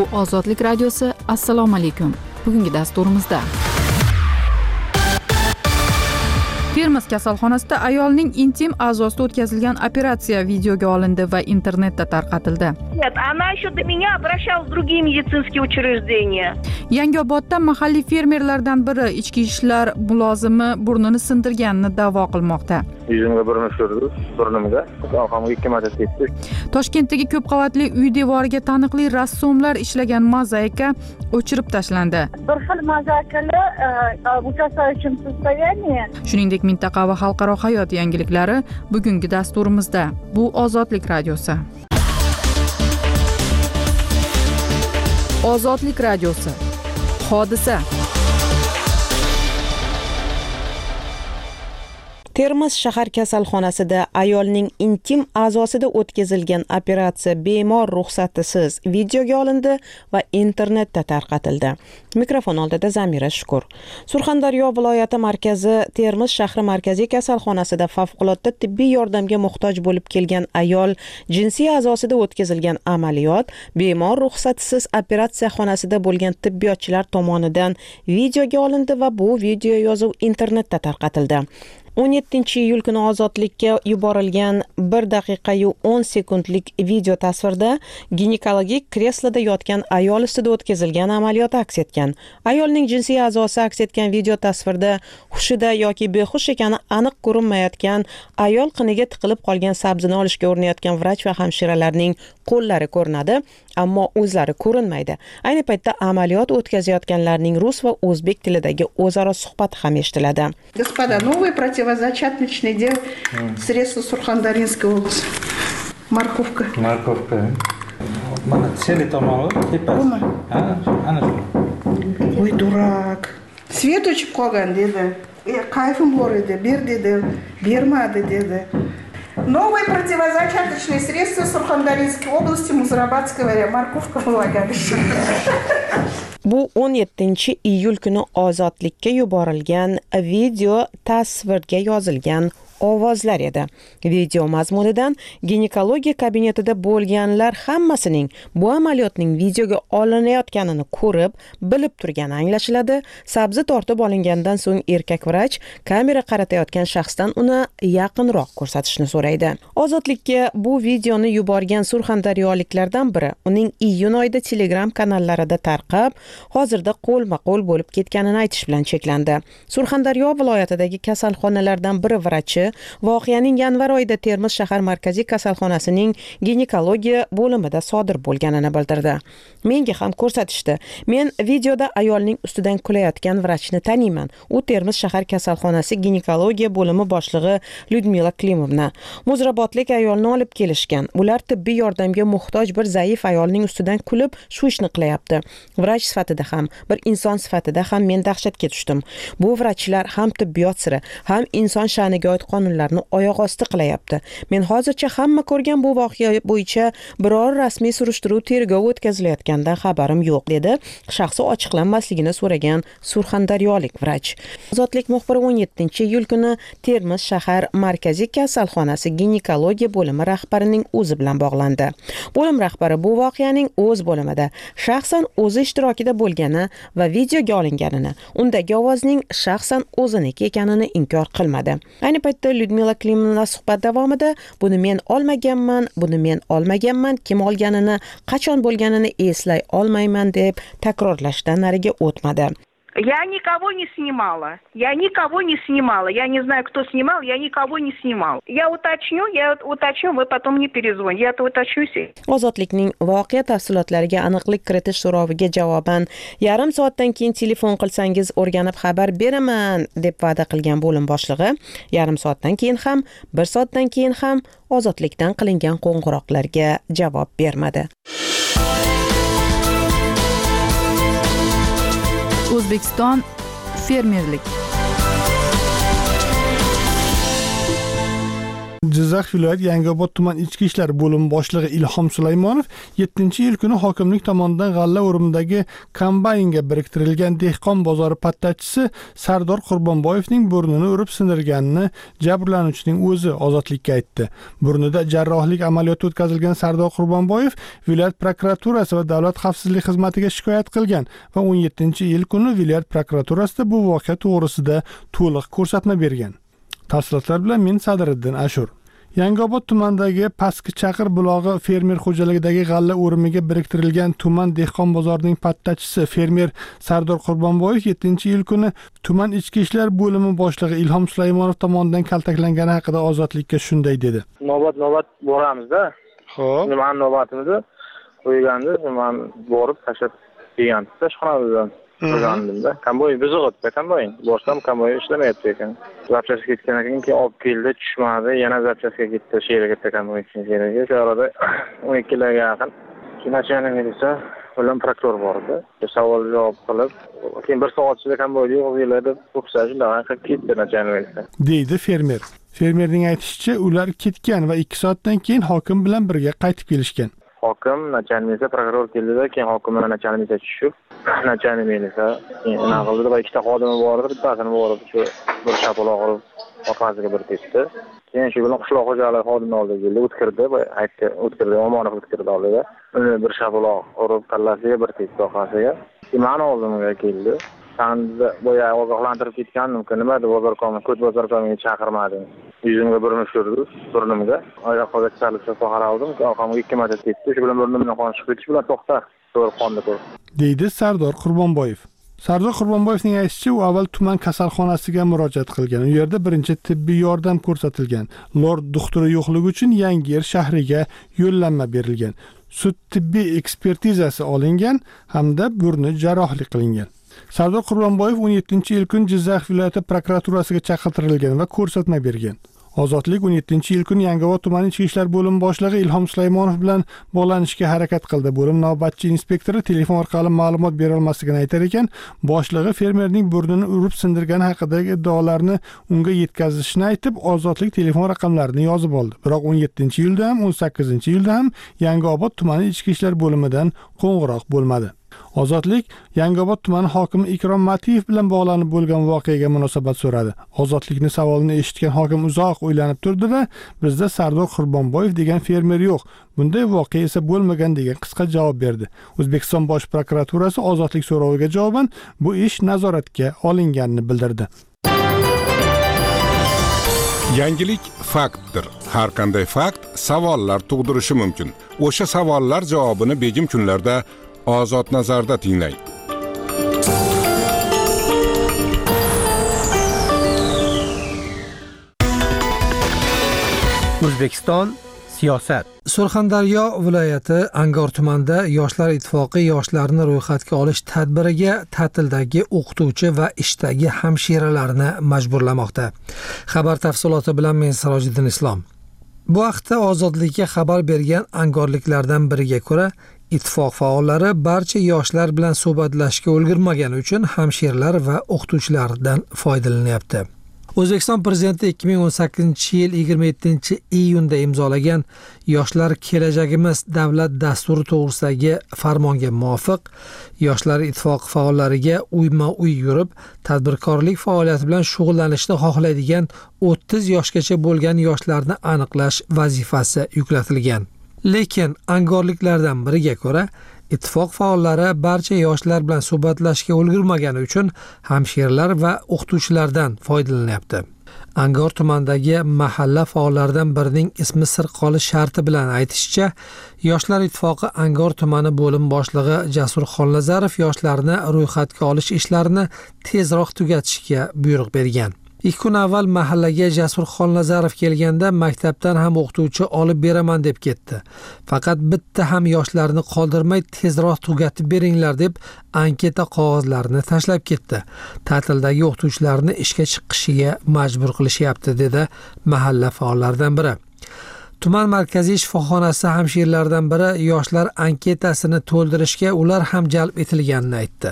Bu Ozodlik radiosi. Assalomu alaykum. Bugungi dasturimizda Termiz kasalxonasida ayolning intim a'zosida o'tkazilgan operatsiya videoga olindi va internetda tarqatildi. Нет, она еще до меня обращалась в другие медицинские учреждения. Yangiobodda mahalliy fermerlardan biri ichki ishlar mulozimi burnini sindirganini da'vo qilmoqda. Yuzimga bir urdi, burnimga. Orqamga 2 marta tepdi. Toshkentdagi ko'p qavatli uy devoriga taniqli rassomlar ishlagan mozaika o'chirib tashlandi. Bir xil mozaikalar ужасающем состоянии. Shuningdek, mintaqa va xalqaro hayot yangiliklari bugungi dasturimizda. Bu Ozodlik radiosi. Ozodlik radiosi. Hodisa. Termiz shahar kasalxonasida ayolning intim a'zosida o'tkazilgan operatsiya bemor ruxsatisiz videoga olindi va internetda tarqatildi. Mikrofon oldida Zamira Shukur. Surxondaryo viloyati markazi Termiz shahri markaziy kasalxonasida favqulodda tibbiy yordamga muhtoj bo'lib kelgan ayol jinsiy a'zosida o'tkazilgan amaliyot bemor ruxsatisiz operatsiya xonasida bo'lgan tibbiyotchilar tomonidan videoga olindi va bu video yozuv internetda tarqatildi. 17-iyul kuni ozodlikka yuborilgan 1 daqiqa 10 sekundlik video tasvirda ginekologik kresloda yotgan ayol ustida o'tkazilgan amaliyot aks etgan. Ayolning jinsiy a'zosi aks etgan video tasvirda hushida yoki behush ekani aniq ko'rinmayotgan ayol qiniga tiqilib qolgan sabzini olishga urinayotgan vrach va hamshiralarning qo'llari ko'rinadi, ammo o'zlari ko'rinmaydi. Ayni paytda amaliyot o'tkazayotganlarning rus va o'zbek tilidagi o'zaro suhbati ham eshitiladi. Господа, новый противозачаточный дел средства Сурхандаринской области. Морковка. Морковка. Mana seli tomoni tepasi. Ana shu. Ой, дурак. Свет o'chib qolgan dedi. Qayfim bor edi, ber dedi, bermadi dedi. Новое противозачаточное средство Сурхандаринской области, Музрабадская морковка влагалище. Bu 17-iyul kuni ozodlikka yuborilgan video tasvirga yozilgan ovozlar edi. Video mazmunidan ginekologiya kabinetida bo'lganlar hammasining bu amaliyotning videoga olinayotganini ko'rib, bilib turgani anglashiladi. Sabzi tortib olingandan so'ng erkak vrach kamera qaratayotgan shaxsdan uni yaqinroq ko'rsatishni so'raydi. Ozodlikka bu videoni yuborgan surxondaryoliklardan biri uning iyun oyida Telegram kanallarida tarqab, hozirda qo'lma-qo'l bo'lib ketganini aytish bilan cheklandi. Surxondaryo viloyatidagi kasalxonalardan biri vrachi voqeaning yanvar oyida Termiz shahar markaziy kasalxonasining ginekologiya bo'limida sodir bo'lganini bildirdi. Menga ham ko'rsatishdi. Men videoda ayolning ustidan kulayotgan vrachni taniyman. U Termiz shahar kasalxonasi ginekologiya bo'limi boshlig'i Lyudmila Klimovna. Muzrabotlik ayolni olib kelishgan. Ular tibbiy yordamga muhtoj bir zaif ayolning ustidan kulib, shu ishni qilyapti. Vrach sifatida ham, bir inson sifatida ham men dahshatga tushdim. Bu vrachlar ham tibbiyot siri, ham inson sha'niga oid qonunlarni oyoq osti qilyapti. Men hozircha hamma ko'rgan bu voqea bo'yicha biror rasmiy surishtiruv tergov o'tkazilayotganidan xabarim yo'q, dedi shaxsi ochiqlanmasligini so'ragan surxondaryolik vrach. Ozodlik muxbiri 17-iyul kuni Termiz shahar markaziy kasalxonasi ginekologiya bo'limi rahbarining o'zi bilan bog'landi. Bo'lim rahbari bu voqeaning o'z bo'limida shaxsan o'zi ishtirokida bo'lgani va videoga olinganini, undagi ovozning shaxsan o'ziniki ekanini inkor qilmadi. Ayni paytda Lyudmila Klimovna suhbat davomida buni men olmaganman, kim olganini, qachon bo'lganini eslay olmayman deb takrorlashdan nariga o'tmadi. Я никого не снимала. Я не знаю, кто снимал, я никого не снимал. Я уточню, вы потом мне перезвоните. Я уточнюсь. Ozodlikning voqea tafsilotlariga aniqlik kiritish so'roviga javoban yarim soatdan keyin telefon qilsangiz o'rganib xabar beraman deb va'da qilgan bo'lim boshlig'i yarim soatdan keyin ham, 1 soatdan keyin ham ozodlikdan qilingan qo'ng'iroqlarga javob bermadi. O'zbekiston fermerlik. Jizzax viloyat Yangiobod tuman ichki ishlar bo'limi boshlig'i Ilhom Sulaymonov 7-iyul kuni hokimlik tomonidan g'alla o'rimidagi kombaynga biriktirilgan dehqon bozori pattachisi Sardor Qurbonboyevning burnini urib sindirganini jabrlanuvchining o'zi ozodlikka aytdi. Burnida jarrohlik amaliyoti o'tkazilgan Sardor Qurbonboyev viloyat prokuraturasi va davlat xavfsizlik xizmatiga shikoyat qilgan va 17-iyul kuni viloyat prokuraturasida bu voqea to'g'risida to'liq ko'rsatma bergan. Tafsilotlar bilan men Sadriddin Ashur. Yangiobod tumanidagi Pastki Chaqir bulog'i fermer xo'jaligidagi g'alla o'rimiga biriktirilgan tuman dehqon bozorining pattachisi fermer Sardor Qurbonboyev 7-iyul kuni tuman ichki ishlar bo'limi boshlig'i Ilhom Sulaymonov tomonidan kaltaklangani haqida ozodlikka shunday dedi. Navbat boramiz-da. Xo'p. Nimani navbatimizni qo'yganda, men borib tashlab kelgan tashxonamizdan. Qo'ygandimda. Komboy buzig'itda komboyn. Boshdan komboy ishlamayapti ekan. Zapchasi ketgan ekan, keyin olib keldi, tushmadi, yana zapchasiga ketdi, sheriga ketdi komboy sheriga. Shu arada 12 kiloga yaqin kinachani milisa bilan prokuror bor edi. Savol javob qilib, keyin 1 soat ichida komboyni yo'qladi, o'xshash shunday ketdi nachani milisa. Deydi fermer. Fermerning aytishicha, ular ketgan va 2 soatdan keyin hokim bilan birga qaytib kelishgan. Hokim nachalnikka prokuror keldida, keyin hokim bilan nachalnikka tushib, nachalnikka naqlda va ikkita xodimi bor edi, bittasini borib shu bir shapaloq urib orqasiga bir tepdi. Keyin shu bilan qishloq xo'jaligi xodimi oldiga keldi, o'tkirdi, Omonov o'tkirdi oldida. Uni bir shapaloq urib kallasiga bir tepdi orqasiga. Meni oldimga keldi. Sanda boya ogohlantirib ketgandim-ku, nima deb ko'ch bozor komiga chaqirmadim. Yuzimga bir mushurdi, burnimga. Oyoqqa chalib qaraldim, orqamga 2 marta tepdi. Shu bilan burnimdan qon chiqib ketishi bilan to'xta, to'g'ri qonni ko'r. Deydi Sardor Qurbonboyev. Sardor Qurbonboyevning aytishicha, u avval tuman kasalxonasiga murojaat qilgan. U yerda birinchi tibbiy yordam ko'rsatilgan. Lord doktori yo'qligi uchun Yangiyer shahriga yo'llanma berilgan. Sud tibbiy ekspertizasi olingan hamda burni jarrohlik qilingan. Sardor Qurbonboyev 17-iyul kuni Jizzax viloyati prokuraturasiga chaqirtirilgan va ko'rsatma bergan. Ozodlik 17-iyul kuni Yangiobod tumani ichki ishlar bo'limi boshlig'i Ilhom Sulaymonov bilan bog'lanishga harakat qildi. Bo'lim navbatchi inspektori telefon orqali ma'lumot bera olmasligini aytar ekan, boshlig'i fermerning burnini urib sindirgani haqidagi iddaolarni unga yetkazishni aytib, ozodlik telefon raqamlarini yozib oldi. Biroq 17-iyulda ham, 18-iyulda ham Yangiobod tumani ichki ishlar bo'limidan qo'ng'iroq bo'lmadi. Ozodlik Yangiobod tumani hokimi Ikrom Matiyev bilan bog'lanib bo'lgan voqeaga munosabat so'radi. Ozodlikning savolini eshitgan hokim uzoq o'ylanib turdi va bizda Sardor Qurbonboyev degan fermer yo'q. Bunday voqea esa bo'lmagan degan qisqa javob berdi. O'zbekiston Bosh prokuraturasi ozodlik so'roviga javoban bu ish nazoratga olinganini bildirdi. Yangilik faktdir. Har qanday fakt savollar tug'dirishi mumkin. O'sha savollar javobini begim kunlarda Ozod nazarda tinglang. O'zbekiston siyosat. Surxondaryo viloyati Angor tumanida Yoshlar ittifoqi yoshlarni ro'yxatga olish tadbiriga ta'tildagi o'qituvchi va ishdagi hamshiralarni majburlamoqda. Xabar tafsiloti bilan men Sirojiddin Islom. Bu haqda Ozodlikka xabar bergan angorliklardan biriga ko'ra, ittifoq faollari barcha yoshlar bilan suhbatlashishga ulgurmagani uchun hamshiralar va o'qituvchilardan foydalanyapti. O'zbekiston prezidenti 2018-yil 27-iyunda imzolagan Yoshlar kelajagimiz davlat dasturi to'g'risidagi farmonga muvofiq Yoshlar ittifoqi faollariga uyma-uy yurib, tadbirkorlik faoliyati bilan shug'ullanishni xohlaydigan 30 yoshgacha bo'lgan yoshlarni aniqlash vazifasi yuklatilgan. Lekin angorliklardan biriga ko'ra, ittifoq faollari barcha yoshlar bilan suhbatlashishga ulgurmagani uchun hamshiralar va o'qituvchilardan foydalanyapti. Angor tumanidagi mahalla faollaridan birining ismi sir qolish sharti bilan aytishicha, Yoshlar ittifoqi Angor tumani bo'lim boshlig'i Jasur Xonnazarov yoshlarni ro'yxatga olish ishlarini tezroq tugatishga buyruq bergan. 2 kun avval mahallaga Jasur Xonnazarov kelganda maktabdan ham o'qituvchi olib beraman deb ketdi. Faqat bitta ham yoshlarni qoldirmay tezroq tugatib beringlar deb anketa qog'ozlarini tashlab ketdi. Ta'tildagi o'qituvchilarni ishga chiqishiga majbur qilishyapti, dedi mahalla faollaridan biri. Tuman markaziy shifoxonasi hamshiralaridan biri yoshlar anketasini to'ldirishga ular ham jalb etilganini aytdi.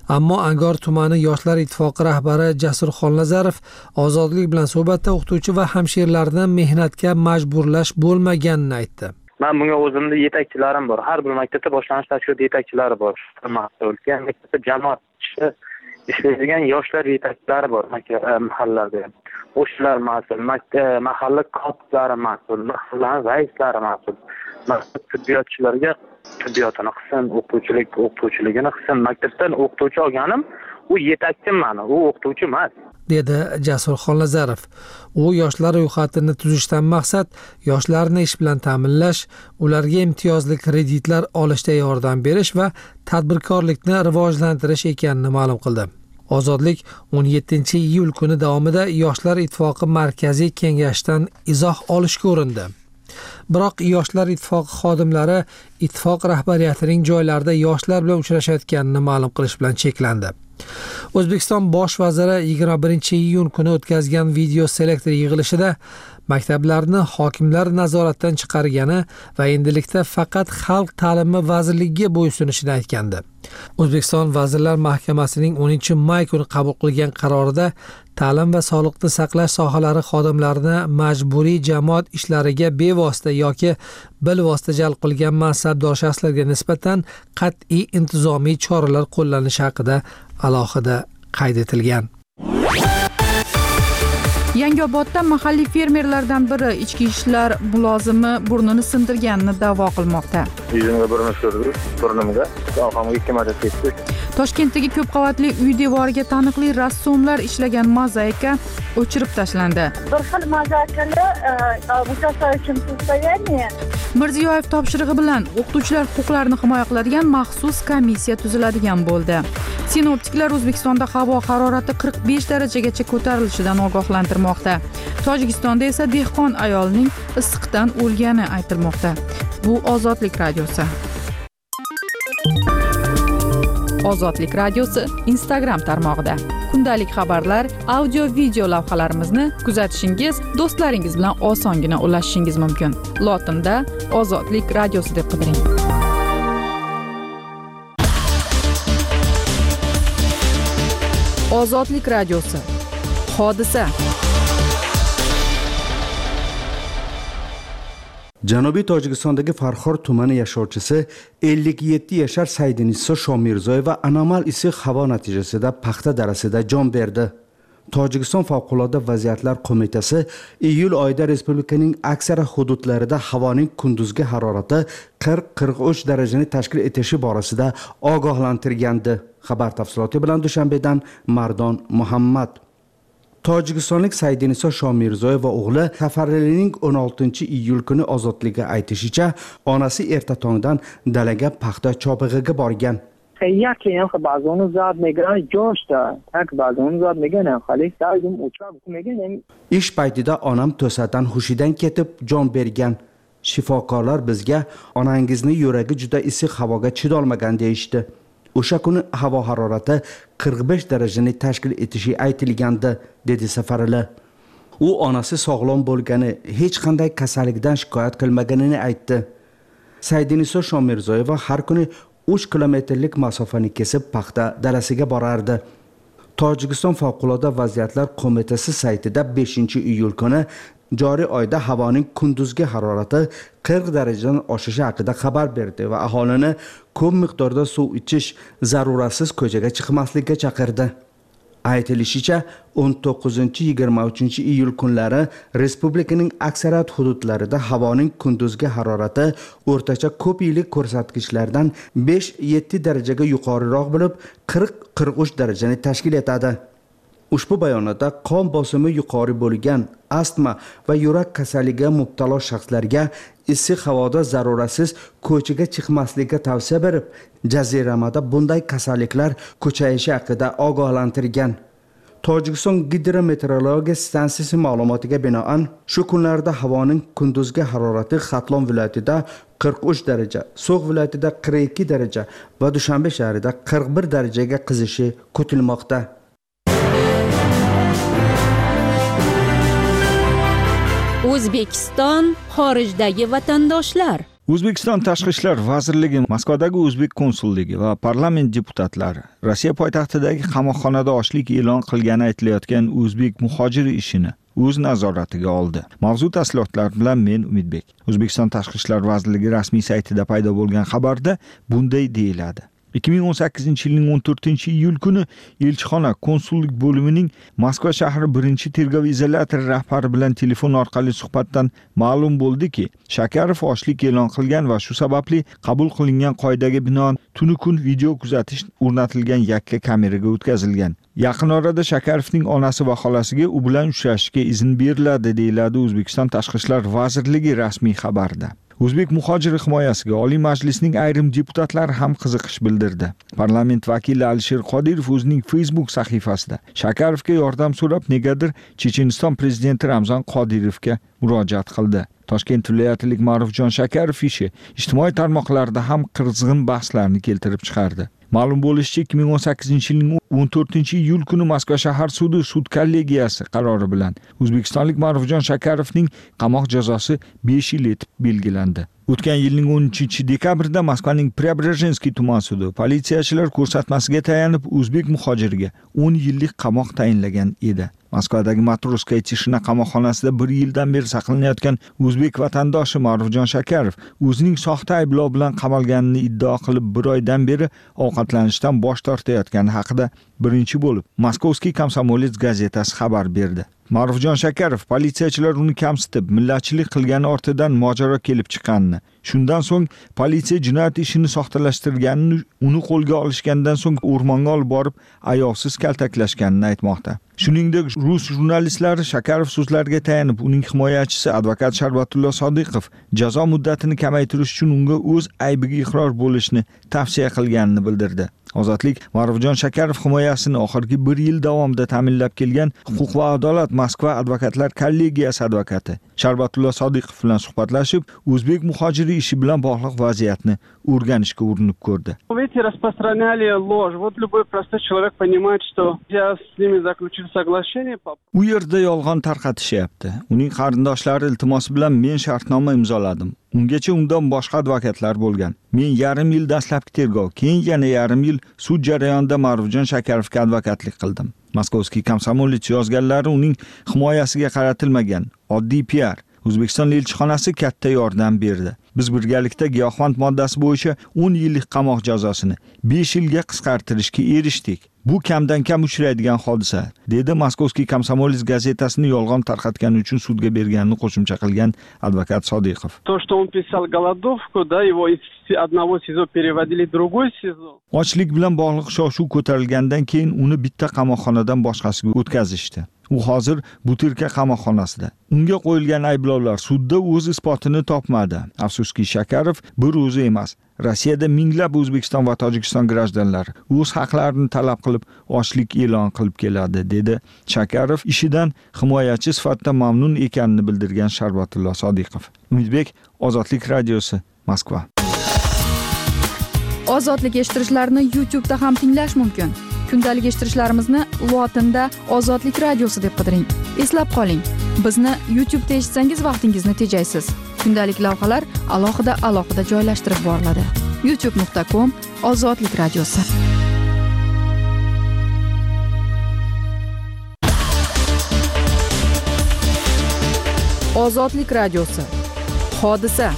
Ammo Angor tumani Yoshlar ittifoqi rahbari Jasur Xolnazarov Ozodlik bilan suhbatda o'qituvchi va hamshiralarni mehnatga majburlash bo'lmaganini aytdi. Men bunga o'zimda yetakchilarim bor. Har bir maktabda boshlanish tashkilot yetakchilari bor. Mas'ulga maktabda jamoat ishlaydigan yoshlar yetakchilari bor mahallalarda. O'shalar mas'ul, mahalla kotiblari mas'ul, mahalla raislari mas'ul. Maktab tibbiyotchilarga tibbiyotini qilsin, o'qituvchiligini qilsin. Maktabdan o'qituvchi olganim, u yetakchim meni, u o'qituvchi emas, dedi Jasur Xolnazarov. U yoshlar ro'yxatini tuzishdan maqsad yoshlarni ish bilan ta'minlash, ularga imtiyozli kreditlar olishda yordam berish va tadbirkorlikni rivojlantirish ekanini ma'lum qildi. Ozodlik 17-iyul kuni davomida Yoshlar ittifoqi markaziy kengashidan izoh olishga urindi. Biroq Yoshlar ittifoqi xodimlari ittifoq rahbariyatining joylarda yoshlar bilan uchrashayotganini ma'lum qilish bilan cheklandi. O'zbekiston bosh vaziri 21-iyun kuni o'tkazgan video selektor yig'ilishida maktablarni hokimlar nazoratdan chiqargani va endilikda faqat Xalq ta'limi vazirligiga bo'ysunishini aytgandi. O'zbekiston Vazirlar Mahkamasining 10-may kuni qabul qilgan qarorida ta'lim va sog'liqni saqlash sohalari xodimlarini majburiy jamoat ishlariga bevosita yoki bilvosita jalb qilgan mansabdor shaxslarga nisbatan qat'iy intizomiy choralar qo'llanishi haqida alohida qayd etilgan. Yangiobodda mahalliy fermerlardan biri ichki ishlar mulozimi burnini sindirganini da'vo qilmoqda. Yuzimga burun tushirdi, burnimga, orqamga 2 marta tekdi. Toshkentdagi ko'p qavatli uy devoriga taniqli rassomlar ishlagan mozaika o'chirib tashlandi. Bir xil mozaikalar uchun so'zlayani. Mirziyoyev topshirig'i bilan o'qituvchilar huquqlarini himoya qiladigan maxsus komissiya tuziladigan bo'ldi. Sinoptiklar O'zbekistonda havo harorati 45 darajagacha ko'tarilishidan ogohlantirmoqda. Tojikistonda esa dehqon ayolning issiqdan o'lgani aytilmoqda. Bu Ozodlik radiosi. Ozodlik radiosi Instagram tarmog'ida. Kundalik xabarlar, audio video lavhalarimizni kuzatishingiz, do'stlaringiz bilan osongina ulashishingiz mumkin. Lotinda Ozodlik radiosi deb qidiring. Ozodlik radiosi. Hodisa. Janubiy Tojikistondagi Farxor tumani yashovchisi 57 yashar Saidiniso Shomirzoyeva anomal issiq havo natijasida paxta darasida jon berdi. Tojikiston favqulodda vaziyatlar qo'mitasi iyul oyida respublikaning aksar hududlarida havoning kunduzgi harorati 40-43 darajani tashkil etishi borasida ogohlantirgandi. Xabar tafsiloti bilan Dushanbedan Mardon Muhammad. Tojikistonlik Saidiniso Shomirzoyeva o'g'li Safaralining 16-iyul kuni Ozodlikka aytishicha, onasi erta tongdan dalaga paxta chopig'iga borgan. Ish paytida onam to'satdan hushidan ketib jon bergan. Shifokorlar bizga onangizni yuragi juda issiq havoga chidolmagan deyishdi. O'sha kuni havo harorati 45 darajani tashkil etishi aytilgandi, dedi Safarali. U onasi sog'lom bo'lgani, hech qanday kasallikdan shikoyat qilmaganini aytdi. Saidiniso Shomirzoyeva har kuni 3 kilometrlik masofani kesib paxta dalasiga borardi. Tojikiston favqulodda vaziyatlar qo'mitasi saytida 5-iyul kuni joriy oyda havoning kunduzgi harorati 40 darajadan oshishi haqida xabar berdi va aholini ko'p miqdorda suv ichish, zaruratsiz ko'chaga chiqmaslikka chaqirdi. Aytilishicha, 19-23-iyul kunlari respublikaning aksariyat hududlarida havoning kunduzgi harorati o'rtacha ko'p yillik ko'rsatkichlardan 5-7 darajaga yuqoriroq bo'lib, 40-43 darajani tashkil etadi. Ushbu bayonotda qon bosimi yuqori bo'lgan, astma va yurak kasalligiga mubtalo shaxslarga issiq havoda zaruratsiz ko'chaga chiqmaslikka tavsiya berib, jaziramada bunday kasalliklar ko'chayishi haqida ogohlantirgan. Tojikiston gidrometeorologiya stansiyasi ma'lumotiga binoan, shu kunlarda havoning kunduzgi harorati Xatlon viloyatida 43 daraja, So'g'd viloyatida 42 daraja va Dushanbe shahrida 41 darajaga qizishi kutilmoqda. O'zbekiston xorijdagi vatandoshlar. O'zbekiston Tashqi ishlar vazirligi, Moskvadagi o'zbek konsulligi va parlament deputatlari Rossiya poytaxtidagi qamoqxonada ochlik e'lon qilgani aytilayotgan o'zbek muhojiri ishini o'z nazoratiga oldi. Mavzu tafsilotlar bilan men Umidbek. O'zbekiston Tashqi ishlar vazirligi rasmiy saytida paydo bo'lgan xabarda bunday deyiladi. 2018-yilning 14-iyul kuni elchixona konsullik bo'limining Moskva shahri 1-tergov izolyatori rahbari bilan telefon orqali suhbatdan ma'lum bo'ldiki, Shakarov ochlik e'lon qilgan va shu sababli qabul qilingan qoidaga binoan tuni kun video kuzatish o'rnatilgan yakka kameraga o'tkazilgan. Yaqin orada Shakarovning onasi va xolasiga u bilan uchrashishga izn beriladi, deyiladi O'zbekiston Tashqi ishlar vazirligi rasmiy xabarida. O'zbek muhojiri himoyasiga Oliy Majlisning ayrim deputatlari ham qiziqish bildirdi. Parlament vakili Alisher Qodirov o'zining Facebook sahifasida Shakarovga yordam so'rab negadir Checheniston prezidenti Ramzan Qodirovga murojaat qildi. Toshkent viloyatilik Ma'rufjon Shakarov ishi ijtimoiy tarmoqlarda ham qizg'in bahslarni keltirib chiqardi. Ma'lum bo'lishicha, 2018-yilning 14-iyul kuni Moskva shahar sudi sud kollegiyasi qarori bilan o'zbekistonlik Ma'rufjon Shakarovning qamoq jazosi 5 yil etib belgilandi. O'tgan yilning 13-dekabrida Moskvaning Preobrazhenskiy tuman sudi politsiyachilar ko'rsatmasiga tayanib o'zbek muhojiriga 10 yillik qamoq tayinlagan edi. Moskvadagi Matroskaya Tishina qamoqxonasida 1 yildan beri saqlanayotgan o'zbek vatandoshi Ma'rufjon Shakarov o'zining soxta ayblov bilan qamalganini iddao qilib 1 oydan beri ovqatlanishdan bosh tortayotgani haqida birinchi bo'lib Moskovskiy Komsomolets gazetasi xabar berdi. Ma'rufjon Shakarov politsiyachilar uni kamsitib, millatchilik qilgani ortidan mojaro kelib chiqqanini, shundan so'ng politsiya jinoyat ishini soxtalashtirganini, uni qo'lga olishgandan so'ng o'rmonga olib borib ayovsiz kaltaklashganini aytmoqda. Shuningdek, rus jurnalistlari Shakarov so'zlariga tayanib, uning himoyachisi advokat Sharbatullo Sodiqov jazo muddatini kamaytirish uchun unga o'z aybiga iqror bo'lishni tavsiya qilganini bildirdi. Ozodlik Ma'rufjon Shakarov himoyasini oxirgi 1 yil davomida ta'minlab kelgan Huquq va adolat Moskva advokatlar kollegiyasi advokati Sharbatullo Sodiqov bilan suhbatlashib, o'zbek muhojiri ishi bilan bog'liq vaziyatni o'rganishga urinib ko'rdi. Эти распространяли ложь. Вот любой простой человек понимает, что я с ними заключил соглашение. U yerda yolg'on tarqatishyapti. Uning qarindoshlari iltimosi bilan men shartnoma imzoladim. Ungacha undan boshqa advokatlar bo'lgan. Men yarim yil dastlabki tergov, keyin yana yarim yil sud jarayonida Ma'rufjon Shakarovga advokatlik qildim. Moskovskiy Komsomolets yozganlari uning himoyasiga qaratilmagan oddiy PR. O'zbekiston elchixonasi katta yordam berdi. Biz birgalikda giyohvand moddasi bo'yicha 10 yillik qamoq jazosini 5 yilga qisqartirishga erishdik. Bu kamdan kam uchraydigan hodisa, dedi Moskovskiy Komsomolets gazetasini yolg'on tarqatgani uchun sudga berganini qo'shimcha qilgan advokat Sodiqov. То, что он писал голодовку, да, его из одного СИЗО переводили в другой СИЗО. Ochlik bilan bog'liq shov-shuv ko'tarilgandan keyin uni bitta qamoqxonadan boshqasiga o'tkazishdi. U hozir Butirka qamoqxonasida. Unga qo'yilgan ayblovlar sudda o'z isbotini topmadi. Afsuski, Shakarov bir o'zi emas, Rossiyada minglab O'zbekiston va Tojikiston grajdanlari o'z haqlarini talab qilib ochlik e'lon qilib keladi, dedi Shakarov ishidan himoyachi sifatida mamnun ekanini bildirgan Sharbatullo Sodiqov. Umidbek, Ozodlik radiosi, Moskva. Ozodlik eshittirishlarni YouTube'da ham tinglash mumkin. Kundalik eshittirishlarimizni lotinda Ozodlik radiosi deb qidiring. Eslab qoling, bizni YouTube'da eshitsangiz vaqtingizni tejaysiz. Kundalik lavhalar alohida joylashtirib boriladi. youtube.com/Ozodlik radiosi. Ozodlik radiosi. Hodisa.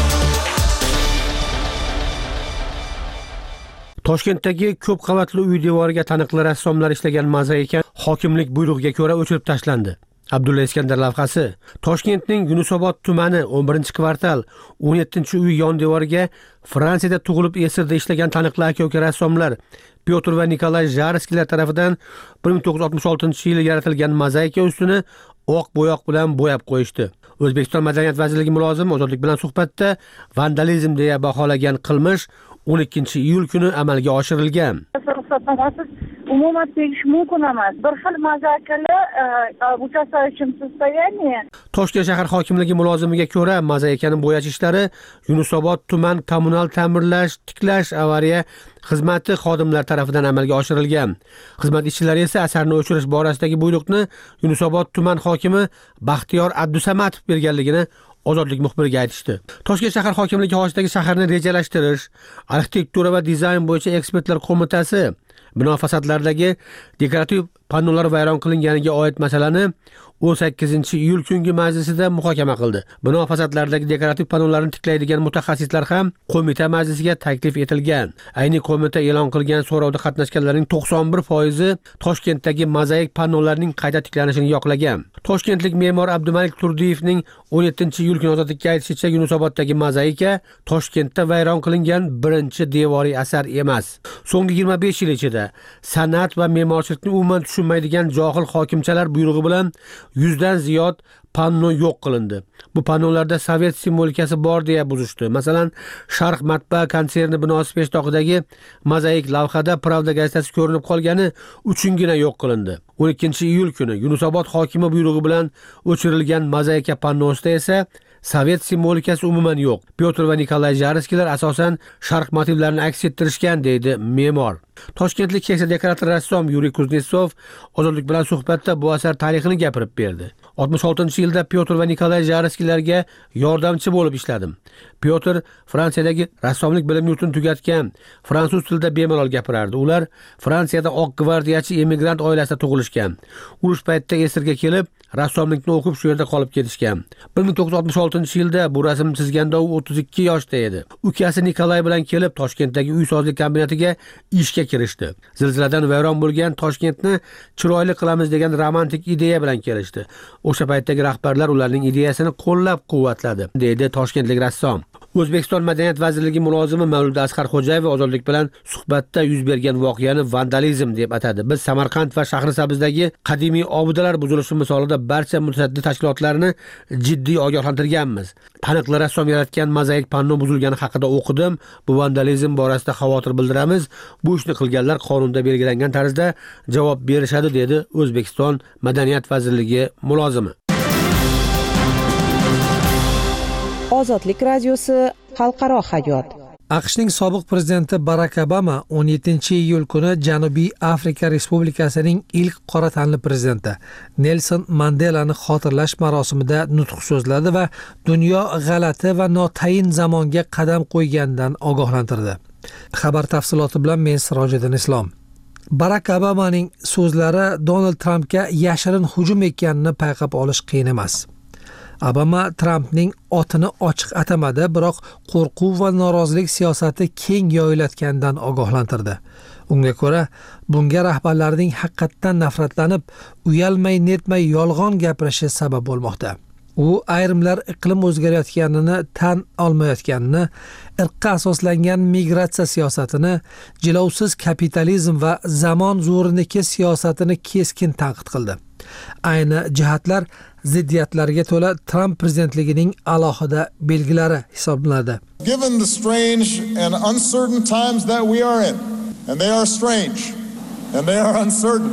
Toshkentdagi ko'p qavatli uy devoriga taniqli rassomlar ishlagan mozaika hokimlik buyrug'iga ko'ra o'chirib tashlandi. Abdulla Iskandar lavhasi Toshkentning Yunusobod tumani 11-kvartal 17-uy yon devoriga Fransiyada tug'ilib yasirda ishlagan taniqli aka-uka rassomlar Pyotr va Nikolay Jarskilar tomonidan 1966-yili yaratilgan mozaika ustini oq bo'yoq bilan bo'yab qo'yishdi. O'zbekiston Madaniyat vazirligi mulozimi Ozodlik bilan suhbatda vandalizm deya baholagan qilmish 12-iyul kuni amalga oshirilgan. Umuman tegish mumkin emas. Bir xil mozaikalar участвующем состоянии. Toshkent shahar hokimligi mulozimiga ko'ra, mozaikani bo'yash ishlari Yunusobod tuman kommunal ta'mirlash, tiklash, avariya xizmati xodimlari tomonidan amalga oshirilgan. Xizmat ishchilari esa asarni o'chirish borasidagi buyruqni Yunusobod tuman hokimi Baxtiyor Abdusamatov berganligini Ozodlik muxbiriga aytishdi. Toshkent shahar hokimligi qoshidagi shaharni rejalashtirish, arxitektura va dizayn bo'yicha ekspertlar qo'mitasi bino fasadlaridagi dekorativ pannolar vayron qilinganiga oid masalani 18-iyul kungi majlisida muhokama qildi. Bino fasadlaridagi dekorativ pannolarni tiklaydigan mutaxassislar ham qo'mita majlisiga taklif etilgan. Ayni qo'mita e'lon qilgan so'rovda qatnashganlarning 91% Toshkentdagi mozaik pannolarning qayta tiklanishini yoqlagan. Toshkentlik me'mor Abdumalik Turdiyevning 17-iyul kuni Ozodlikka aytishicha, Yunusoboddagi mozaika Toshkentda vayron qilingan birinchi devoriy asar emas. So'nggi 25 yil ichida san'at va me'morchilikni umuman tushunmaydigan johil hokimchalar buyrug'i bilan 100 dan ziyod panno yo'q qilindi. Bu pannolarda sovet simvolikasi bor deya buzishdi. Masalan, Sharq matbaa konserni binosi peshtoqidagi mozaik lavhada Pravda gazetasi ko'rinib qolgani uchungina yo'q qilindi. 12-iyul kuni Yunusobod hokimi buyrug'i bilan o'chirilgan mozaika pannosida esa sovet simvolikasi umuman yo'q. Pyotr va Nikolay Jarskilar asosan Sharq motivlarini aks ettirishgan, deydi me'mor. Toshkentlik keksa dekorator rassom Yuriy Kuznetsov Ozodlik bilan suhbatda bu asar tarixini gapirib berdi. 66-yilda Pyotr va Nikolay Jarskilarga yordamchi bo'lib ishladim. Pyotr Fransiyadagi rassomlik bilim yurtini tugatgan, fransuz tilida bemalol gapirardi. Ular Fransiyada oq gvardiyachi emigrant oilasida tug'ilishgan. Urush paytida Esirga kelib, rassomlikni o'qib shu yerda qolib ketishgan. 1966-yilda bu rasm chizganda u 32 yoshda edi. Ukasi Nikolay bilan kelib Toshkentdagi uy sozlik kombinatiga ishga kirishdi. Zilziladan vayron bo'lgan Toshkentni chiroyli qilamiz degan romantik ideya bilan kelishdi. O'sha paytdagi rahbarlar ularning ideyasini qo'llab-quvvatladi, deydi toshkentlik rassom. O'zbekiston Madaniyat vazirligi mulozimi Mavlud Asqarxo'jayev Ozodlik bilan suhbatda yuz bergan voqeani vandalizm deb atadi. Biz Samarqand va Shahrisabzdagi qadimiy obidalar buzilishi misolida barcha mutasaddi tashkilotlarni jiddiy ogohlantirganmiz. Taniqli rassom yaratgan mozaik panno buzilgani haqida o'qidim. Bu vandalizm borasida xavotir bildiramiz. Bu ishni qilganlar qonunda belgilangan tarzda javob berishadi, dedi O'zbekiston Madaniyat vazirligi mulozimi. Ozodlik radiosi xalqaro hayot. AQShning sobiq prezidenti Barak Obama 17-iyul kuni Janubiy Afrika Respublikasining ilk qora tanli prezidenti Nelson Mandelani xotirlash marosimida nutq so'zladi va dunyo g'alati va notayin zamonga qadam qo'yganidan ogohlantirdi. Xabar tafsiloti bilan men Sirojiddin Islom. Barak Obamaning so'zlari Donald Trampga yashirin hujum ekanini payqab olish qiyin emas. Obama Trampning otini ochiq atamadi, biroq qo'rquv va norozilik siyosati keng yoyilayotganidan ogohlantirdi. Unga ko'ra, bunga rahbarlarning haqiqatdan nafratlanib, uyalmay-netmay yolg'on gapirishi sabab bo'lmoqda. U ayrimlar iqlim o'zgarayotganini tan olmayotganini, irqqa asoslangan migratsiya siyosatini, jilovsiz kapitalizm va zamon zo'riniki siyosatini keskin tanqid qildi. Ayni jihatlar ziddiyatlarga to'la Trump prezidentligining alohida belgilari hisoblanadi. Given the strange and uncertain times that we are in, and they are strange and they are uncertain.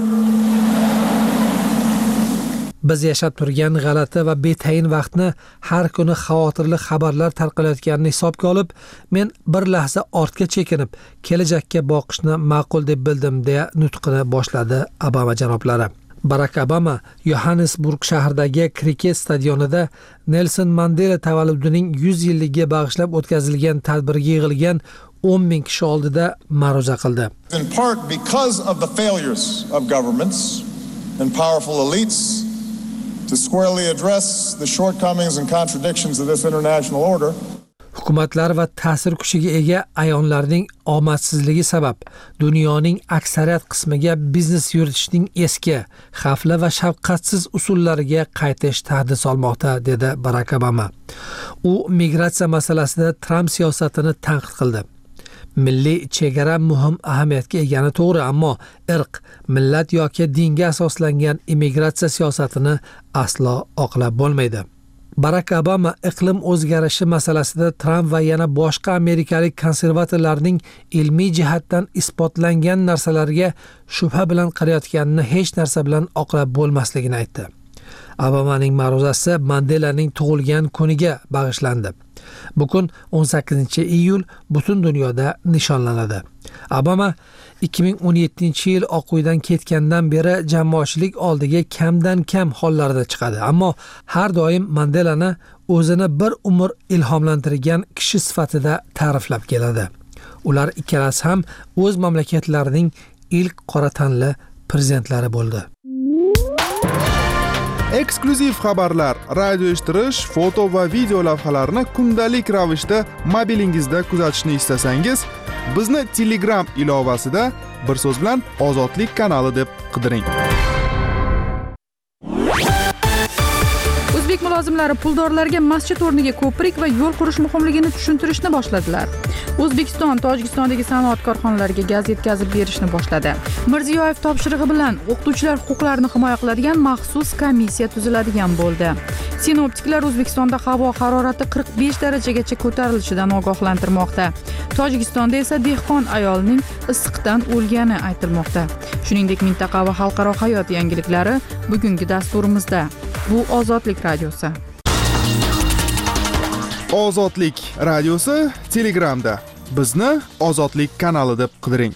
Biz yashab turgan g'alati va betayin vaqtni, har kuni xavotirli xabarlar tarqalayotganini hisobga olib, men bir lahza ortga chekinib, kelajakka boqishni ma'qul deb bildim, deya nutqini boshladi Obama janoblari. Barak Obama Johannesburg shahridagi kriket stadionida Nelson Mandela tavalludining 100 yilligiga bag'ishlab o'tkazilgan tadbirga yig'ilgan 10,000 kishi oldida ma'ruza qildi. In part because of the failures of governments and powerful elites to squarely address the shortcomings and contradictions of this international order. Hukumatlar va ta'sir kuchiga ega ayonlarning omadsizligi sabab dunyoning aksariyat qismiga biznes yuritishning eski, xavfli va shafqatsiz usullariga qaytish tahdid solmoqda, dedi Barak Obama. U migratsiya masalasida Trump siyosatini tanqid qildi. Milliy chegara muhim ahamiyatga egani to'g'ri, ammo irq, millat yoki dinga asoslangan immigratsiya siyosatini aslo oqlab bo'lmaydi. Barak Obama iqlim o'zgarishi masalasida Trump va yana boshqa amerikalik konservatorlarning ilmiy jihatdan isbotlangan narsalarga shubha bilan qarayotganini hech narsa bilan oqlab bo'lmasligini aytdi. Obamaning ma'ruzasi Mandelaning tug'ilgan kuniga bag'ishlandi. Bu kun 18-iyul butun dunyoda nishonlanadi. Obama 2017-yil Oq uydan ketgandan beri jamoatchilik oldiga kamdan kam hollarda chiqadi, ammo har doim Mandelani o'zini bir umr ilhomlantirgan kishi sifatida ta'riflab keladi. Ular ikkalasi ham o'z mamlakatlarining ilk qora tanli prezidentlari bo'ldi. Eksklyuziv xabarlar, radio eshittirish, foto va video lavhalarni kundalik ravishda mobilingizda kuzatishni istasangiz, bizni Telegram ilovasida bir so'z bilan Ozodlik kanali deb qidiring. O'zbek mulozimlari puldorlarga masjid o'rniga ko'prik va yo'l qurish muhimligini tushuntirishni boshladilar. O'zbekiston Tojikistondagi sanoat korxonalariga gaz yetkazib berishni boshladi. Mirziyoyev topshirig'i bilan o'qituvchilar huquqlarini himoya qiladigan maxsus komissiya tuziladigan bo'ldi. Sinoptiklar O'zbekistonda havo harorati 45 darajagacha ko'tarilishidan ogohlantirmoqda. Tojikistonda esa dehqon ayolning issiqdan o'lgani aytilmoqda. Shuningdek, mintaqaviy va xalqaro hayot yangiliklari bugungi dasturimizda. Bu Ozodlik radiosi. Ozodlik radiosi Telegramda. Bizni Ozodlik kanali deb qidiring.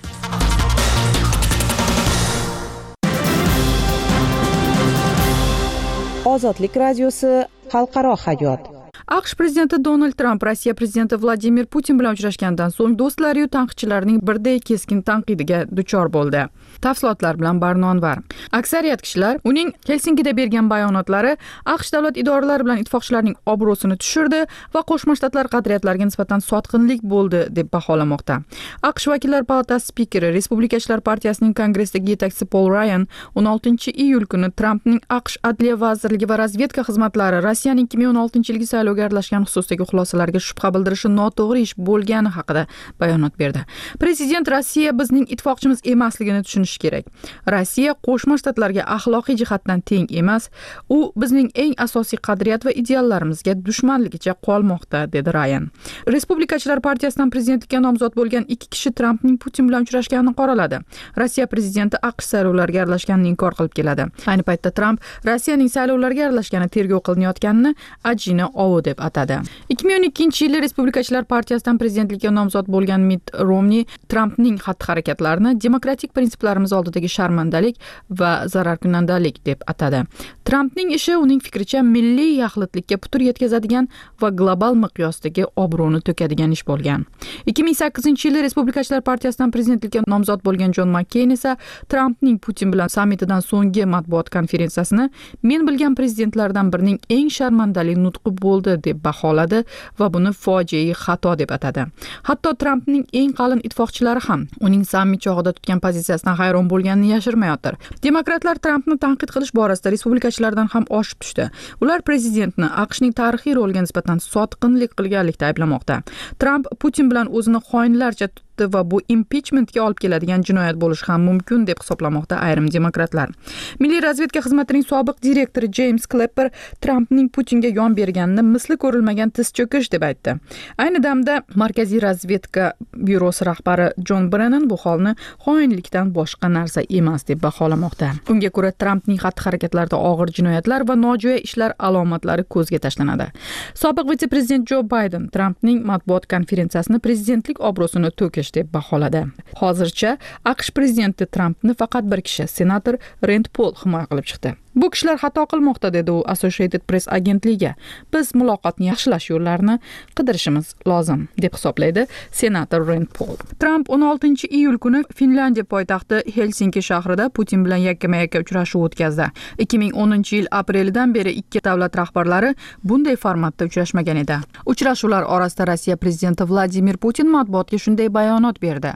Ozodlik radiosi xalqaro hayot. AQSh prezidenti Donald Tramp Rossiya prezidenti Vladimir Putin bilan uchrashgandan so'ng do'stlari va tanqidchilarining birday keskin tanqidiga duchor bo'ldi. Tafsilotlar bilan Barnonvar. Aksariyat kishilar uning Helsinkida bergan bayonotlari AQSh davlat idoralari bilan ittifoqchilarning obro'sini tushirdi va Qo'shma Shtatlar qadriyatlariga nisbatan sotqinlik bo'ldi deb baholamoqda. AQSh vakillar palatasi spikeri, Respublikachilar partiyasining kongressdagi yetakchisi Paul Ryan 16-iyul kuni Trampning AQSh Adliya vazirligi va razvedka xizmatlari Rossiyaning 2016-yilgi saylovga aralashgan xususdagi xulosalarga shubha bildirishi noto'g'ri ish bo'lgani haqida bayonot berdi. Prezident Rossiya bizning ittifoqchimiz emasligini tushunishi kerak. Rossiya Qo'shma Shtatlarga axloqiy jihatdan teng emas, u bizning eng asosiy qadriyat va ideallarimizga dushmanligicha qolmoqda, dedi Ryan. Respublikachilar partiyasidan prezidentlikka nomzod bo'lgan ikki kishi Trampning Putin bilan uchrashganini qoraladi. Rossiya prezidenti AQSh saylovlariga aralashganini inkor qilib keladi. Ayni paytda Tramp Rossiyaning saylovlarga aralashgani tergov qilinayotganini ajina ovi deb atadi. 2012-yilda Respublikachilar partiyasidan prezidentlikka nomzod bo'lgan Mitt Romney Trampning xatti-harakatlarini demokratik prinsiplarimiz oldidagi sharmandalik va zararkunandalik deb atadi. Trampning ishi uning fikricha milliy yaxlitlikka putur yetkazadigan va global miqyosdagi obro'ni to'kadigan ish bo'lgan. 2008-yilda Respublikachilar partiyasidan prezidentlikka nomzod bo'lgan Jon McCain esa Trampning Putin bilan sammitidan so'nggi matbuot konferensiyasini men bilgan prezidentlardan birining eng sharmandali nutqi bo'ldi deb baholadi va buni fojiai xato deb atadi. Hatto Trampning eng qalin ittifoqchilari ham uning sammit chog'ida tutgan pozitsiyasidan hayron bo'lganini yashirmayotir. Demokratlar Trampni tanqid qilish borasida respublikachilardan ham oshib tushdi. Ular prezidentni AQShning tarixiy roliga nisbatan sotqinlik qilganlikda ayblamoqda. Tramp Putin bilan o'zini xoinlarcha va bu impichmentga olib keladigan jinoyat bo'lishi ham mumkin deb hisoblamoqda ayrim demokratlar. Milliy razvedka xizmatining sobiq direktori James Clapper Trampning Putinga yon berganini misli ko'rilmagan tiz cho'kish deb aytdi. Ayni damda Markaziy razvedka byurosi rahbari John Brennan bu holni xoinlikdan boshqa narsa emas deb baholamoqda. Unga ko'ra Trampning xatti-harakatlarida og'ir jinoyatlar va nojo'ya ishlar alomatlari ko'zga tashlanadi. Sobiq vitse-prezident Joe Biden Trampning matbuot konferensiyasini prezidentlik obro'sini to'kish deb baholadi. Hozircha AQSh prezidenti Trampni faqat bir kishi, senator Rand Paul himoya qilib chiqdi. Bu kishilar xato qilmoqda, dedi u Associated Press agentligiga. Biz muloqotni yaxshilash yo'llarini qidirishimiz lozim, deb hisoblaydi senator Rand Paul. Tramp 16-iyul kuni Finlandiya poytaxti Helsinki shahrida Putin bilan yakkama-yakka uchrashuv o'tkazdi. 2010-yil aprelidan beri ikki davlat rahbarlari bunday formatda uchrashmagan edi. Uchrashuvlar orasida Rossiya prezidenti Vladimir Putin matbuotga shunday bayonot berdi.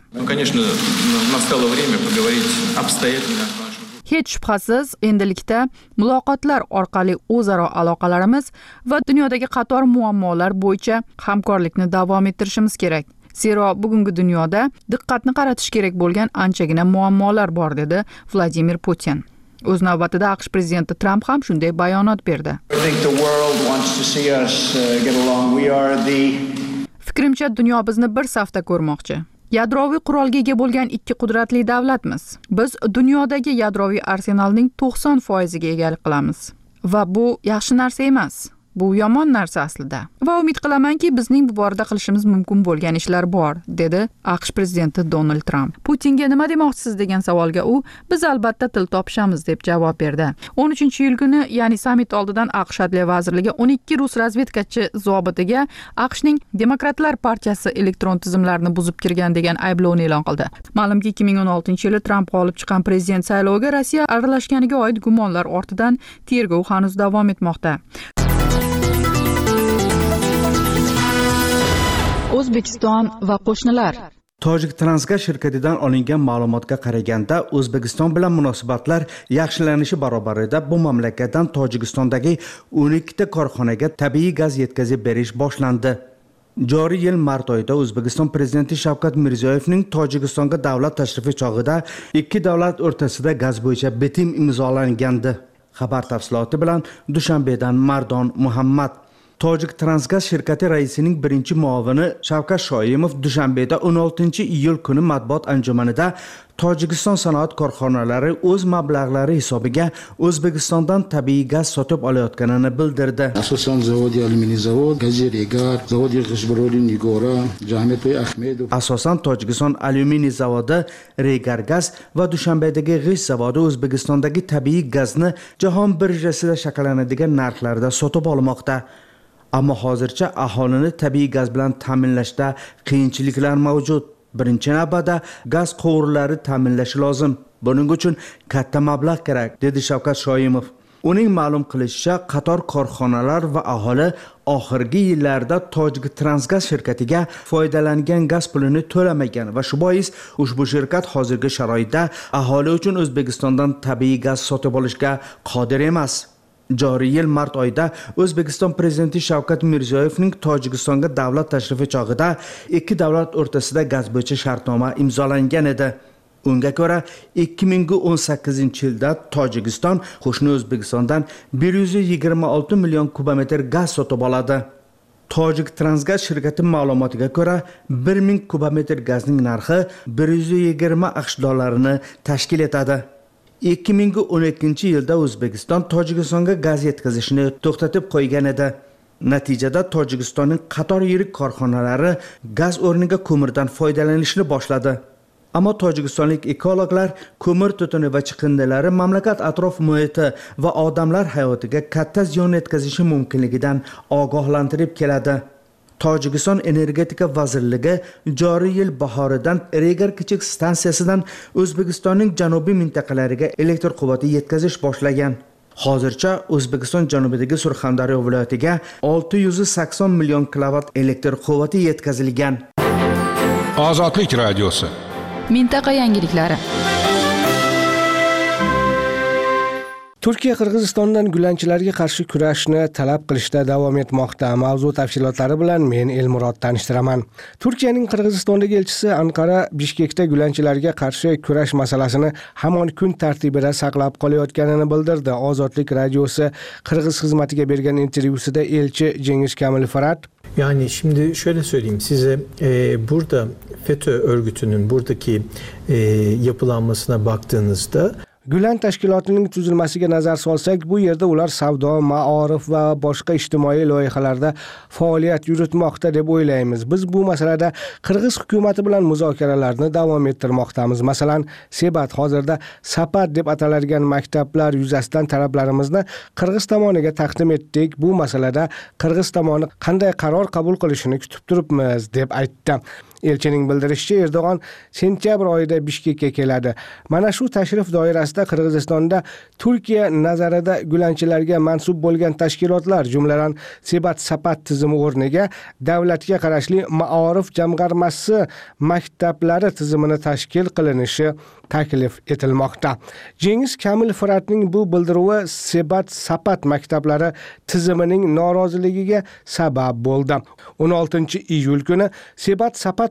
Hech shubhasiz, endilikda muloqotlar orqali o'zaro aloqalarimiz va dunyodagi qator muammolar bo'yicha hamkorlikni davom ettirishimiz kerak. Zero bugungi dunyoda diqqatni qaratish kerak bo'lgan anchagina muammolar bor, dedi Vladimir Putin. O'z navbatida AQSh prezidenti Tramp ham shunday bayonot berdi. Fikrimcha, dunyo bizni bir safda ko'rmoqchi. Yadroviy qurolga ega bo'lgan ikki qudratli davlatmiz. Biz dunyodagi yadroviy arsenalning 90% ga egalik qilamiz. Va bu yaxshi narsa emas. Bu yomon narsa aslida. Va umid qilamanki, bizning bu borada qilishimiz mumkin bo'lgan ishlar bor, dedi AQSh prezidenti Donald Tramp. Putinga nima demoqchisiz degan savolga u, biz albatta til topishamiz deb javob berdi. 13-iyul kuni, ya'ni sammit oldidan AQSh Adliya vazirligi 12 rus razvedkachi zobitiga AQShning Demokratlar partiyasi elektron tizimlarini buzib kirgan degan ayblovni e'lon qildi. Ma'lumki, 2016-yili Tramp g'olib chiqqan prezident sayloviga Rossiya aralashganiga oid gumonlar ortidan tergov hanuz davom etmoqda. O'zbekiston va qo'shnilar. Tojik Transgaz shirkatidan olingan ma'lumotga qaraganda, O'zbekiston bilan munosabatlar yaxshilanishi barobarida bu mamlakatdan Tojikistondagi 12 ta korxonaga tabiiy gaz yetkazib berish boshlandi. Joriy yil mart oyida O'zbekiston prezidenti Shavkat Mirziyoyevning Tojikistonga davlat tashrifi chog'ida ikki davlat o'rtasida gaz bo'yicha bitim imzolangandi. Xabar tafsiloti bilan Dushanbedan Mardon Muhammad. Tojik Transgaz shirkati raisining birinchi muavini Shavkat Shoimov Dushanbeda 16-iyul kuni matbuot anjumanida Tojikiston sanoat korxonalari o'z mablag'lari hisobiga O'zbekistondan tabiiy gaz sotib olayotganini bildirdi. Asosan zavodi alyuminiy zavod, Gaziregar, zavodi G'ishbaroli Nigora, Jahmetboy Ahmedov. Asosan Tojikiston alyuminiy zavodi, Regar gaz va Dushanbedagi g'isht zavodi O'zbekistondagi tabiiy gazni jahon birjasida shakllanadigan narxlarda sotib olmoqda. Ammo hozircha aholini tabiiy gaz bilan ta'minlashda qiyinchiliklar mavjud. Birinchi navbatda gaz quvurlari ta'minlashi lozim. Buning uchun katta mablag' kerak, dedi Shavkat Shoimov. Uning ma'lum qilishicha, qator korxonalar va aholi oxirgi yillarda Tojik Transgaz shirkatiga foydalangan gaz pulini to'lamagan va shu bois ushbu shirkat hozirgi sharoitda aholi uchun O'zbekistondan tabiiy gaz sotib olishga qodir emas. Joriy yil mart oyida O'zbekiston prezidenti Shavkat Mirziyoyevning Tojikistonga davlat tashrifi chog'ida ikki davlat o'rtasida gaz bo'yicha shartnoma imzolangan edi. Unga ko'ra 2018-yilda Tojikiston qo'shni O'zbekistondan 126 million kubometr gaz sotib oladi. Tojik Transgaz shirkati ma'lumotiga ko'ra 1000 kubometr gazning narxi 120 AQSh dollarini tashkil etadi. 2012-yilda O'zbekiston Tojikistonga gaz yetkazishni to'xtatib qo'ygan edi. Natijada Tojikistonning qator yirik korxonalari gaz o'rniga ko'mirdan foydalanishni boshladi. Ammo tojikistonlik ekologlar ko'mir tutuni va chiqindilari mamlakat atrof muhiti va odamlar hayotiga katta ziyon yetkazishi mumkinligidan ogohlantirib keladi. Tojikiston energetika vazirligi joriy yil bahoridan Regar kichik stansiyasidan O'zbekistonning janubiy mintaqalariga elektr quvvati yetkazish boshlagan. Hozircha O'zbekiston janubidagi Surxondaryo viloyatiga 680 million kilovat elektr quvvati yetkazilgan. Ozodlik radiosi. Mintaqa yangiliklari. Turkiya Qirg'izistondan gulanchilarga qarshi kurashni talab qilishda davom etmoqda. Mavzu tafsilotlari bilan men Elmurod tanishtiraman. Turkiyaning Qirg'izistondagi elchisi Anqara Bishkekda gulanchilarga qarshi kurash masalasini hamon kun tartibida saqlab qolayotganini bildirdi. Ozodlik radiosi Qirg'iz xizmatiga bergan intervyusida elchi Cengiz Kamil Fırat, yani şimdi şöyle söyleyeyim size, burada FETÖ örgütünün buradaki yapılanmasına baktığınızda Gülen tashkilotining tuzilmasiga nazar solsak, bu yerda ular savdo, ma'orif va boshqa ijtimoiy loyihalarda faoliyat yuritmoqda deb o'ylaymiz. Biz bu masalada Qirg'iz hukumati bilan muzokaralarni davom ettirmoqdamiz. Masalan, Sebat hozirda Sapat deb ataladigan maktablar yuzasidan talablarimizni Qirg'iz tomoniga taqdim etdik. Bu masalada Qirg'iz tomoni qanday qaror qabul qilishini kutib turibmiz deb aytdi. Elchining bildirishicha, Erdo'g'on sentyabr oyida Bishkekka keladi. Mana shu tashrif doirasida Qirg'izistonda Turkiya nazarida gulanchilarga mansub bo'lgan tashkilotlar, jumladan Sebat Sapat tizimi o'rniga davlatga qarashli Ma'orif jamg'armasi maktablari tizimini tashkil qilinishi taklif etilmoqda. Cengiz Kamil Fıratning bu bildiruvi Sebat Sapat maktablari tizimining noroziligiga sabab bo'ldi. 16-iyul kuni Sebat Sapat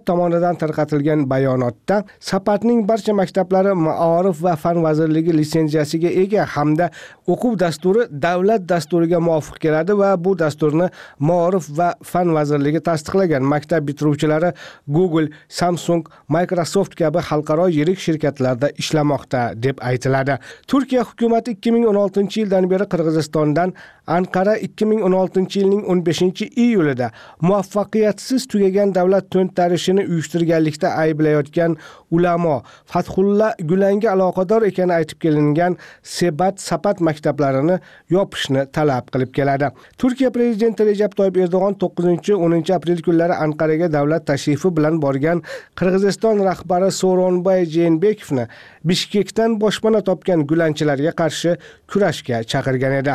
tomonidan tarqatilgan bayonotda Sapatning barcha maktablari Maarif va fan vazirligi litsenziyasiga ega hamda o'quv dasturi davlat dasturiga muvofiq keladi va bu dasturni Maarif va fan vazirligi tasdiqlagan. Maktab bitiruvchilari Google, Samsung, Microsoft kabi xalqaro yirik shirkatlarda ishlamoqda deb aytiladi. Turkiya hukumati 2016-yildan beri Qirg'izistondan Anqara 2016-yilning 15-iyulida muvaffaqiyatsiz tugagan davlat to'ntarishini uyushtirganlikda ayblayotgan ulamo Fathulla Gulanga aloqador ekani aytib kelingan Sapat maktablarini yopishni talab qilib keladi. Turkiya prezidenti Recep Tayyip Erdo'g'on 9-10 aprel kunlari Anqaraga davlat tashrifi bilan borgan Qirg'iziston rahbari Sooronbay Jeenbekovni Bishkekdan boshpana topgan gulanchilarga qarshi kurashga chaqirgan edi.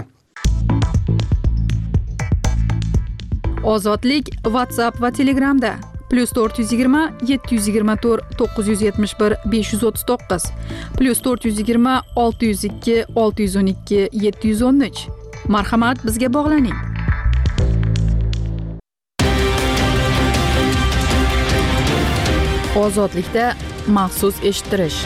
Ozodlik WhatsApp va Telegramda +420 724 971 539 +420 602 612 713. Marhamat, bizga bog'laning. Ozodlikda maxsus eshittirish.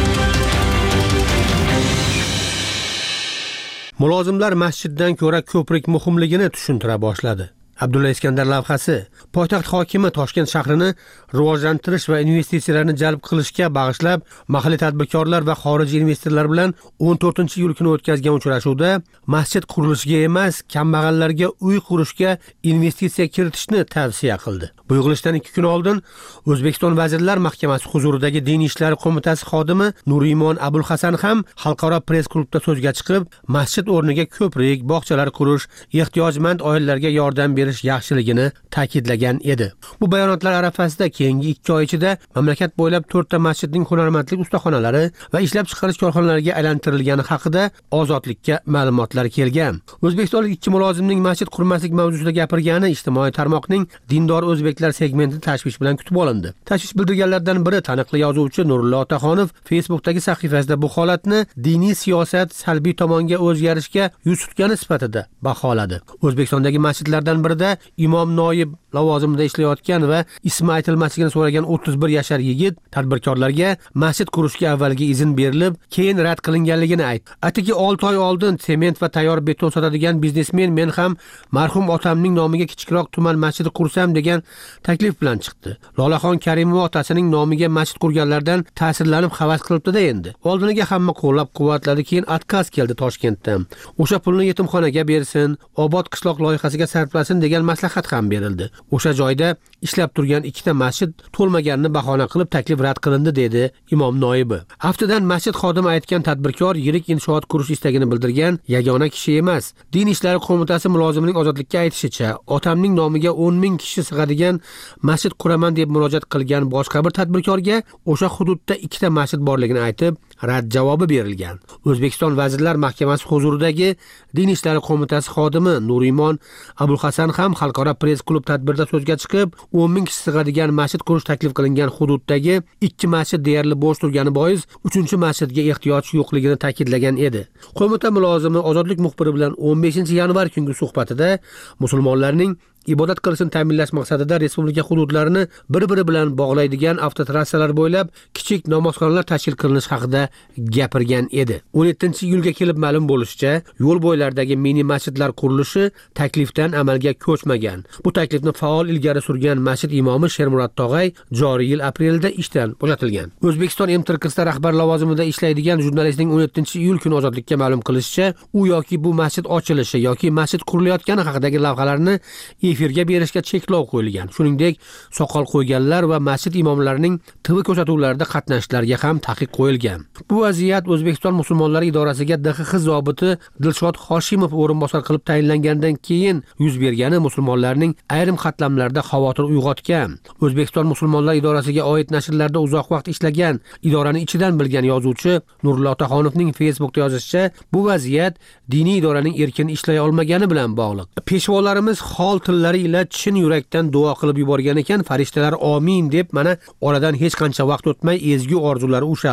Mulozimlar masjiddan ko'ra ko'prik muhimligini tushuntira boshladi. Abdulla Iskandar lavhasi poytaxt hokimi Toshkent shahrini rivojlantirish va investitsiyalarni jalb qilishga bag'ishlab mahalliy tadbirkorlar va xorijiy investorlar bilan 14-iyul kuni o'tkazgan uchrashuvda masjid qurilishiga emas, kambag'allarga uy qurishga investitsiya kiritishni tavsiya qildi. Bu yig'ilishdan 2 kun oldin O'zbekiston Vazirlar Mahkamasi huzuridagi Diniy ishlar qo'mitasi xodimi Nurimon Abulhasan ham xalqaro press klubda so'zga chiqib, masjid o'rniga ko'prik, bog'chalar qurish, ehtiyojmand oilalarga yordam berish yaxshiligini ta'kidlagan edi. Bu bayonotlar arafasida keyingi 2 oy ichida mamlakat bo'ylab 4 ta masjidning hunarmandlik ustaxonalari va ishlab chiqarish korxonalariga aylantirilgani haqida Ozodlikka ma'lumotlar kelgan. O'zbekistonlik 2 mulozimning masjid qurmaslik mavzusida gapirgani ijtimoiy tarmoqning dindor o'zbeklar segmenti tashvish bilan kutib olindi. Tashvish bildirganlardan biri taniqli yozuvchi Nurullo Otaxonov Facebookdagi sahifasida bu holatni diniy siyosat salbiy tomonga o'zgarishga yuz tutgani sifatida baholadi. O'zbekistondagi masjidlardan birida imom noyib lavozimida ishlayotgan va ismi aytilmasligini so'ragan 31 yashar yigit tadbirkorlarga masjid qurishga avvalgi izn berilib, keyin rad qilinganligini aytdi. Atigi 6 oy oldin sement va tayyor beton sotadigan biznesmen men ham marhum otamning nomiga kichikroq tuman masjid qursam degan taklif bilan chiqdi. Lolaxon Karimova otasining nomiga masjid qurganlardan ta'sirlanib havas qilibdi-da endi. Oldiniga hamma qo'llab-quvvatladi, keyin отказ keldi Toshkentdan. O'sha pulni yetimxonaga bersin, obod qishloq loyihasiga sarflasin degan maslahat ham berildi. O'sha joyda ishlab turgan 2 ta masjid to'lmaganini bahona qilib taklif rad qilindi dedi imom noibi. Aftidan masjid xodimi aytgan tadbirkor yirik inshoot qurish istagini bildirgan yagona kishi emas. Din ishlari qo'mitasi mulozimining Ozodlikka aytishicha, otamning nomiga 10 ming kishi sig'adigan masjid quraman deb murojaat qilgan boshqa bir tadbirkorga o'sha hududda 2 ta masjid borligini aytib, rad javobi berilgan. O'zbekiston Vazirlar Mahkamasi huzuridagi Din ishlari qo'mitasi xodimi Nurimon Abulhasan ham xalqaro press klub tadbirda so'zga chiqib, 10 ming kishi sig'adigan masjid qurish taklif qilingan hududdagi 2 masjid deyarli bo'sh turgani bois 3-masjidga ehtiyoj yo'qligini ta'kidlagan edi. Qo'mita mulozimi Ozodlik muxbiri bilan 15-yanvar kungi suhbatida musulmonlarning ibodat qilishini ta'minlash maqsadida respublika hududlarini bir-biri bilan bog'laydigan avtotrassalar bo'ylab kichik namozxonalar tashkil qilinish haqida gapirgan edi. 17-iyulga kelib ma'lum bo'lishicha, yo'l bo'ylaridagi mini masjidlar qurilishi taklifdan amalga ko'chmagan. Bu taklifni faol ilgari surgan masjid imomi Shermurod Tog'ay joriy yil aprelda ishdan bo'shatilgan. O'zbekiston MTRKsda rahbar lavozimida ishlaydigan jurnalistning 17-iyul kuni Ozodlikka ma'lum qilishicha, u yoki bu masjid ochilishi yoki masjid qurilayotgani haqidagi lavhalarni efirga berishga cheklov qo'yilgan. Shuningdek, soqol qo'yganlar va masjid imomlarining TV ko'rsatuvlarida qatnashishlariga ham taqiq qo'yilgan. Bu vaziyat O'zbekiston musulmonlari idorasiga DXX zobiti Dilshod Hoshimov o'rinbosar qilib tayinlangandan keyin yuz bergani musulmonlarning ayrim qatlamlarida xavotir uyg'otgan. O'zbekiston musulmonlar idorasiga oid nashrlarda uzoq vaqt ishlagan, idorani ichidan bilgan yozuvchi Nurullo Otaxonovning Facebookda yozishicha, bu vaziyat diniy idoraning erkin ishlay olmagani bilan bog'liq. Peshvolarimiz hol tillari ila chin yurakdan duo qilib yuborgan ekan, farishtalar amin deb mana oradan hech qancha vaqt o'tmay ezgu orzulari ushaldi.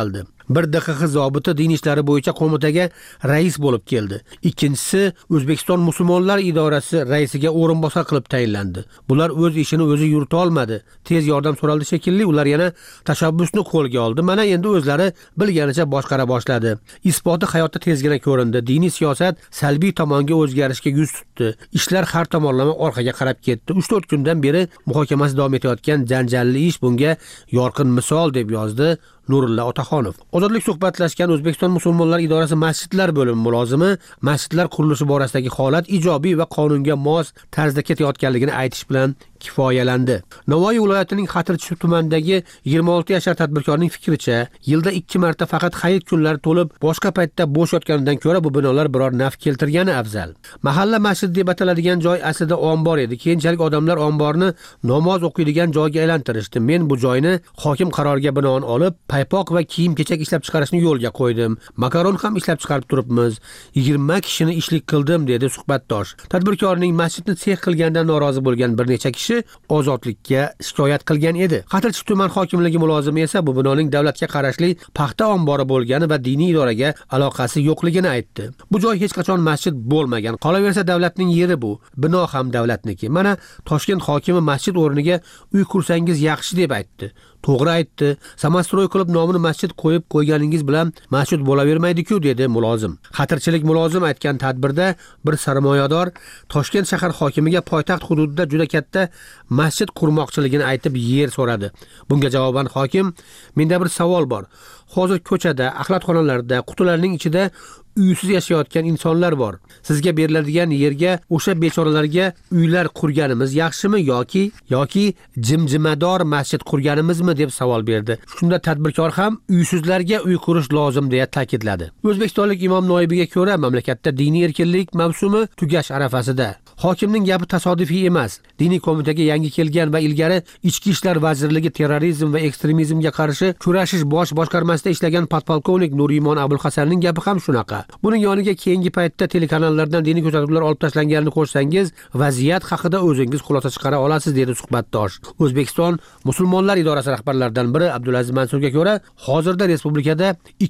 Bir DXX zobiti din ishlari bo'yicha qo'mitaga rais bo'lib keldi. Ikkinchisi O'zbekiston musulmonlar idorasi raisiga o'rinbosar qilib tayinlandi. Bular o'z ishini o'zi yurita olmadi. Tez yordam so'raldi shekilli, ular yana tashabbusni qo'lga oldi. Mana endi o'zlari bilganicha boshqara boshladi. Isboti hayotda tezgina ko'rindi. Diniy siyosat salbiy tomonga o'zgarishga yuz tutdi. Ishlar har tomonlama orqaga qarab ketdi. 3-4 kundan beri muhokamasi davom etayotgan janjalli ish bunga yorqin misol deb yozdi Nurulla Otaxonov. Ozodlik suhbatlashgan O'zbekiston musulmonlar idorasi masjidlar bo'limi mulozimi masjidlar qurilishi borasidagi holat ijobiy va qonunga mos tarzda ketayotganligini aytish bilan kifoyalandi. Navoiy viloyatining Xatirchi tumanidagi 26 yashar tadbirkorning fikricha, yilda 2 marta faqat hayit kunlari to'lib, boshqa paytda bo'sh yotganidan ko'ra bu binolar biror naf keltirgani afzal. Mahalla masjid deb ataladigan joy aslida ombor edi. Keyinchalik odamlar omborni namoz o'qiydigan joyga aylantirishdi. Men bu joyni hokim qaroriga binoan olib, paypoq va kiyim-kechak ishlab chiqarishni yo'lga qo'ydim. Makaron ham ishlab chiqarib turibmiz. 20 kishini ishlik qildim, dedi suhbatdosh. Tadbirkorning masjidni sex qilgandan norozi bo'lgan bir necha kishi ozodlikka shikoyat qilgan edi. Xatirchi tuman hokimligi mulozimi esa bu binoning davlatga qarashli paxta ombori bo'lgani va diniy idoraga aloqasi yo'qligini aytdi. Bu joy hech qachon masjid bo'lmagan. Qolaversa davlatning yeri bu. Bino ham davlatniki. Mana Toshkent hokimi masjid o'rniga uy qursangiz yaxshi deb aytdi. To'g'ri aytdi. Samastroy qilib nomini masjid qo'yib qo'yganingiz bilan masjid bo'lavermaydi-ku, dedi mulozim. Xatirchilik mulozim aytgan tadbirda bir sarmoyador Toshkent shahar hokimiga poytaxt hududida juda katta masjid qurmoqchiligini aytib yer so'radi. Bunga javoban hokim: "Menda bir savol bor. Hozir ko'chada, axlatxonalarda, qutilarning ichida uysiz yashayotgan insonlar bor. Sizga beriladigan yerga o'sha bechoralarga uylar qurganimiz yaxshimi yoki jimjimador masjid qurganimizmi?" deb savol berdi. Shunda tadbirkor ham uysizlarga uy qurish lozim deya ta'kidladi. O'zbekistonlik imom noibiga ko'ra, mamlakatda diniy erkinlik mavsumi tugash arafasida. Hokimning gapi tasodifiy emas. Diniy qo'mitaga yangi kelgan va ilgari Ichki ishlar vazirligi terrorizm va ekstremizmga qarshi kurashish bosh boshqarmasida ishlagan podpolkovnik Nurimon Abulhasanning gapi ham shunaqa. Buning yoniga keyingi paytda telekanallardan diniy ko'rsatuvlar olib tashlanganini qo'shsangiz, vaziyat haqida o'zingiz xulosa chiqara olasiz, dedi suhbatdosh. O'zbekiston musulmonlar idorasi rahbarlaridan biri Abdulaziz Mansurga ko'ra, hozirda respublikada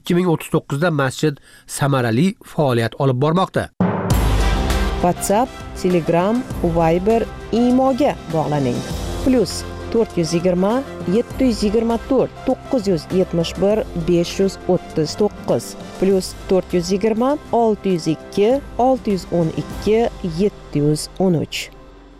2039 da masjid samarali faoliyat olib bormoqda. WhatsApp, Telegram, Viber, Imoga bog'laning. +420 724 971 539 +420 602 612 713.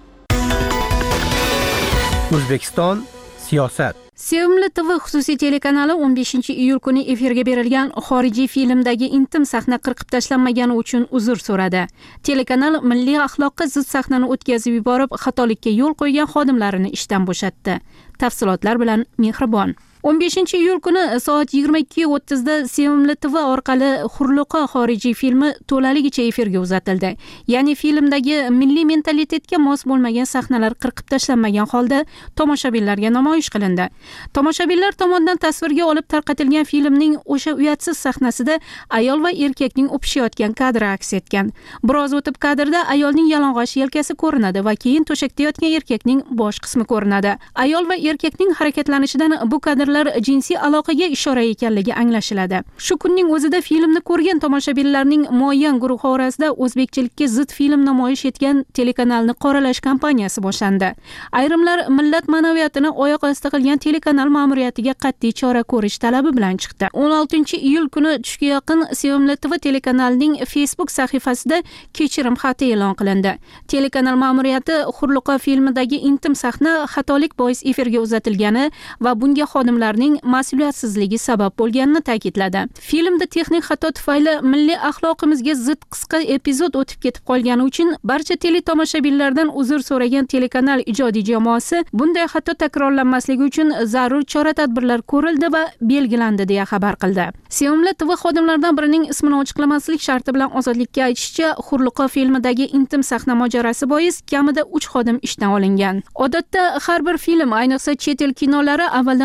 O'zbekiston siyosat. Sevimli TV xususiy telekanali 15-iyul kuni efirga berilgan xorijiy filmdagi intim sahna qirqib tashlanmagani uchun uzr so'radi. Telekanal milliy axloqqa zid sahnani o'tkazib yuborib, xatolikka yo'l qo'ygan xodimlarini ishdan bo'shatdi. Tafsilotlar bilan Mehribon. 15-iyul kuni soat 22:30 da Sevimli TV orqali Hurliqo xorijiy filmi to'laligicha efirga uzatildi. Ya'ni filmdagi milliy mentalitetga mos bo'lmagan sahnalar qirqib tashlanmagan holda tomoshabinlarga namoyish qilindi. Tomoshabinlar tomonidan tasvirga olib tarqatilgan filmning o'sha uyatsiz sahnasida ayol va erkakning o'pishayotgan kadri aks etgan. Biroz o'tib kadrda ayolning yalang'och yelkasi ko'rinadi va keyin to'shakda yotgan erkakning bosh qismi ko'rinadi. Ayol va erkakning harakatlanishidan bu kadr jinsiy aloqaga ishora ekanligi anglashiladi. Shu kunning o'zida filmni ko'rgan tomoshabinlarning muayyan guruhi orasida o'zbekchilikka zid film namoyish etgan telekanalni qoralash kampaniyasi boshlandi. Ayrimlar millat ma'naviyatini oyoq osti qilgan telekanal ma'muriyatiga qat'iy chora ko'rish talabi bilan chiqdi. 16-iyul kuni tushga yaqin Sevimli TV telekanalining Facebook sahifasida kechirim xati e'lon qilindi. Telekanal ma'muriyati Hurliqo filmidagi intim sahna xatolik bois efirga uzatilgani va bunga xodimlarning mas'uliyatsizligi sabab bo'lganini ta'kidladi. Filmda texnik xato tufayli milliy axloqimizga zid qisqa epizod o'tib ketib qolgani uchun barcha teletomoshabinlardan uzr so'ragan telekanal ijodiy jamoasi bunday xato takrorlanmasligi uchun zarur chora-tadbirlar ko'rildi va belgilandi deya xabar qildi. Sevimli TV xodimlaridan birining ismini ochiqlamaslik sharti bilan Ozodlikka aytishicha, Hurliqo filmidagi intim sahna mojarosi bois kamida 3 xodim ishdan olingan. Odatda har bir film, ayniqsa chet el kinolari avvaldan tomosha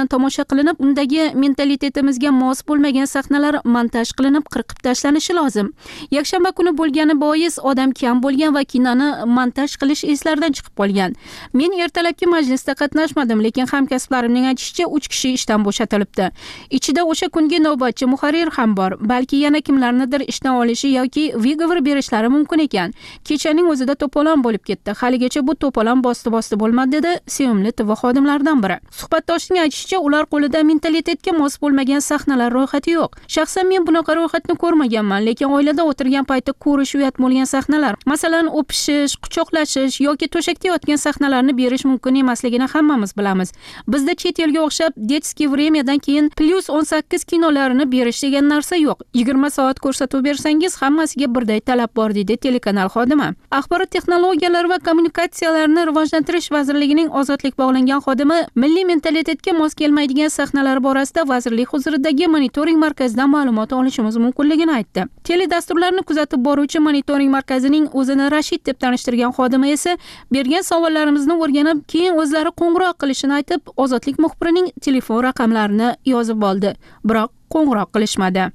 qilinib, undagi mentalitetimizga mos bo'lmagan sahnalar montaj qilinib, qirqib tashlanishi lozim. Yakshanba kuni bo'lgani bois odam kam bo'lgan va kinoni montaj qilish eslardan chiqib qolgan. Men ertalabki majlisda qatnashmadim, lekin hamkasblarimning aytishicha 3 kishi ishdan bo'shatilibdi. Ichida o'sha kungi navbatchi muharrir ham bor. Balki yana kimlarnidir ishdan olishi yoki vigovor berishlari mumkin ekan. Kechaning o'zida to'polon bo'lib ketdi. Haligacha bu to'polon bosti bo'lmadi, dedi sevimli TV xodimlaridan biri. Suhbatdoshning aytishicha, ular qo'lida mentalitetga mos bo'lmagan sahnalar ro'yxati yo'q. Shaxsan men bunaqa ro'yxatni ko'rmaganman, lekin oilada o'tirgan paytda ko'rish uyat bo'lgan sahnalar, masalan, o'pishish, quchoqlashish yoki to'shakda yotgan sahnalarni berish mumkin emasligini hammamiz bilamiz. Bizda chet elga o'xshab детский времяdan keyin +18 kinolarini berish degan narsa yo'q. 20 soat ko'rsatuv bersangiz, hammasiga birday talab bor, dedi telekanal xodimi. Axborot texnologiyalari va kommunikatsiyalarni rivojlantirish vazirligining ozodlik bog'langan xodimi milliy mentalitetga mos kelmaydigan sahnalar borasida vazirlik huzuridagi monitoring markazidan ma'lumot olishimiz mumkinligini aytdi. Teledasturlarni kuzatib boruvchi monitoring markazining o'zini Rashid deb tanishtirgan xodimi esa bergan savollarimizni o'rganib, keyin o'zlari qo'ng'iroq qilishini aytib, ozodlik muxbirining telefon raqamlarini yozib oldi. Biroq qo'ng'iroq qilishmadi.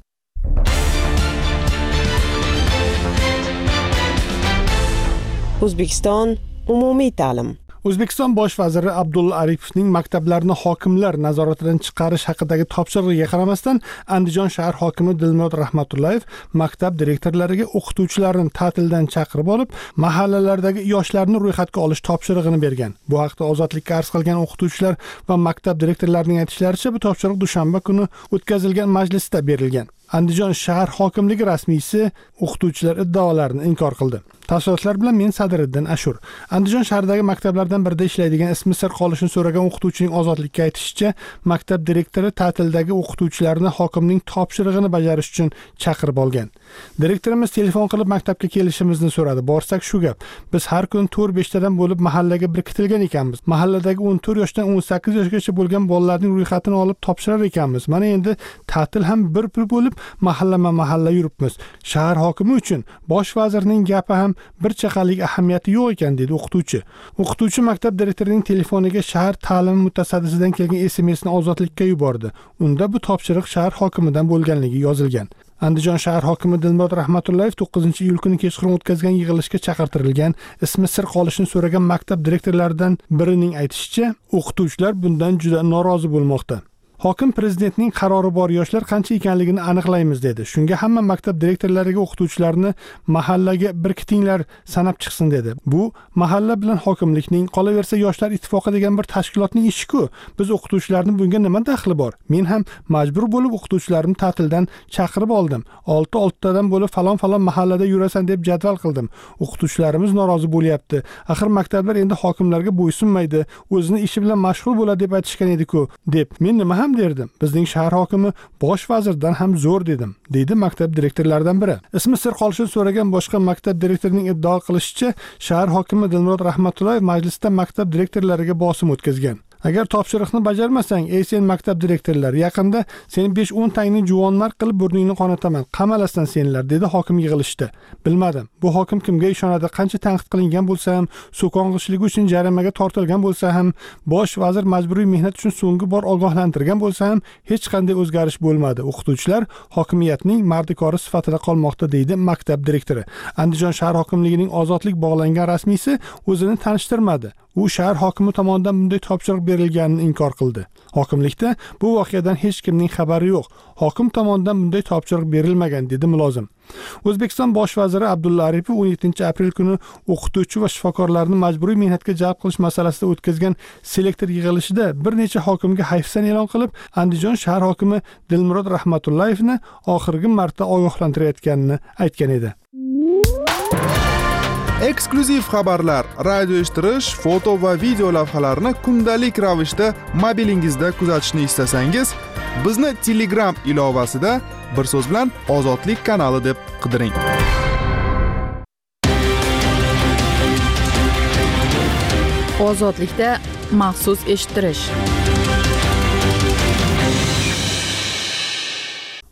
O'zbekiston umumiy ta'lim. O'zbekiston bosh vaziri Abdulla Aripovning maktablarni hokimlar nazoratidan chiqarish haqidagi topshirig'iga qaramasdan Andijon shahar hokimi Dilmurod Rahmatullayev maktab direktorlariga o'qituvchilarni ta'tildan chaqirib olib, mahallalardagi yoshlarni ro'yxatga olish topshirig'ini bergan. Bu haqda Ozodlikka arz qilgan o'qituvchilar va maktab direktorlarining aytishlaricha, bu topshiriq dushanba kuni o'tkazilgan majlisda berilgan. Andijon shahar hokimligi rasmiysi o'qituvchilar iddaolarini inkor qildi. Tafsilotlar bilan men Sadiriddin Ashur. Andijon shahridagi maktablardan birida ishlaydigan ismi sir qolishini so'ragan o'qituvchining Ozodlikka aytishicha, maktab direktori ta'tildagi o'qituvchilarni hokimning topshirig'ini bajarish uchun chaqirib olgan. Direktorimiz telefon qilib maktabga kelishimizni so'radi. Borsak shu gap. Biz har kun 4-5 tadan bo'lib mahallaga biriktilgan ekanmiz. Mahalladagi 14 yoshdan 18 yoshgacha bo'lgan bolalarning ro'yxatini olib topshirar ekanmiz. Mana endi ta'til ham bir bo'lib mahalla yuribmiz. Shahar hokimi uchun bosh vazirning gapi ham bir chaqalik ahamiyati yo'q ekan, dedi o'qituvchi. O'qituvchi maktab direktorining telefoniga shahar ta'limi mutasaddisidan kelgan SMS-ni Ozodlikka yubordi. Unda bu topshiriq shahar hokimidan bo'lganligi yozilgan. Andijon shahar hokimi Dilmurod Rahmatullayev 9-iyul kuni kechqurun o'tkazgan yig'ilishga chaqirtirilgan ismi sir qolishini so'ragan maktab direktorlaridan birining aytishicha, o'qituvchilar bundan juda norozi bo'lmoqda. Hokim prezidentning qarori bor, yoshlar qancha ekanligini aniqlaymiz, dedi. Shunga hamma maktab direktorlariga o'qituvchilarni mahallaga birkitinglar, sanab chiqsin, dedi. Bu mahalla bilan hokimlikning, qolaversa yoshlar ittifoqi degan bir tashkilotning ishi-ku. Biz o'qituvchilarning bunga nima daxli bor? Men ham majbur bo'lib o'qituvchilarimni ta'tildan chaqirib oldim. 6 tadan bo'lib falon mahallada yurasan deb jadval qildim. O'qituvchilarimiz norozi bo'lyapti. Axir maktablar endi hokimlarga bo'ysunmaydi, o'zini ishi bilan mashg'ul bo'ladi deb aytishgan edi-ku, deb. Men nima derdim. Bizning shahar hokimi bosh vazirdan ham zo'r, dedim, deydi maktab direktorlaridan biri. Ismi sir qolishini so'ragan boshqa maktab direktorining iddao qilishicha, shahar hokimi Dilmurod Rahmatullayev majlisda maktab direktorlariga bosim o'tkazgan. Agar topshiriqni bajarmasang, sen maktab direktorlar, yaqinda seni 5-10 tangni juvonmarg qilib burningni qonataman, qamalasdan senlar, dedi hokim yig'ilishda. Bilmadim. Bu hokim kimga ishonadi? Qancha tanqid qilingan bo'lsa ham, so'kong'ichligi uchun jarimaga tortilgan bo'lsa ham, bosh vazir majburiy mehnat uchun so'nggi bor ogohlantirgan bo'lsa ham, hech qanday o'zgarish bo'lmadi. O'qituvchilar hokimiyatning mardikori sifatida qolmoqda, deydi maktab direktori. Andijon shahar hokimligining ozodlik bog'langan rasmiysi o'zini tanishtirmadi. U shahar hokimi tomonidan bunday topshiriq berilganini inkor qildi. Hokimlikda bu voqeadan hech kimning xabari yo'q. Hokim tomonidan bunday topshiriq berilmagan, dedi mulozim. O'zbekiston bosh vaziri Abdulla Aripov 17-aprel kuni o'qituvchi va shifokorlarni majburiy mehnatga jalb qilish masalasida o'tkazgan selektor yig'ilishida bir necha hokimga hayfsan e'lon qilib, Andijon shahar hokimi Dilmurod Rahmatullayevni oxirgi marta ogohlantirayotganini aytgan edi. Eksklyuziv xabarlar, radio eshittirish, foto va video lavhalarni kundalik ravishda mobilingizda kuzatishni istasangiz, bizni Telegram ilovasida bir so'z bilan Ozodlik kanali deb qidiring. Ozodlikda maxsus eshittirish.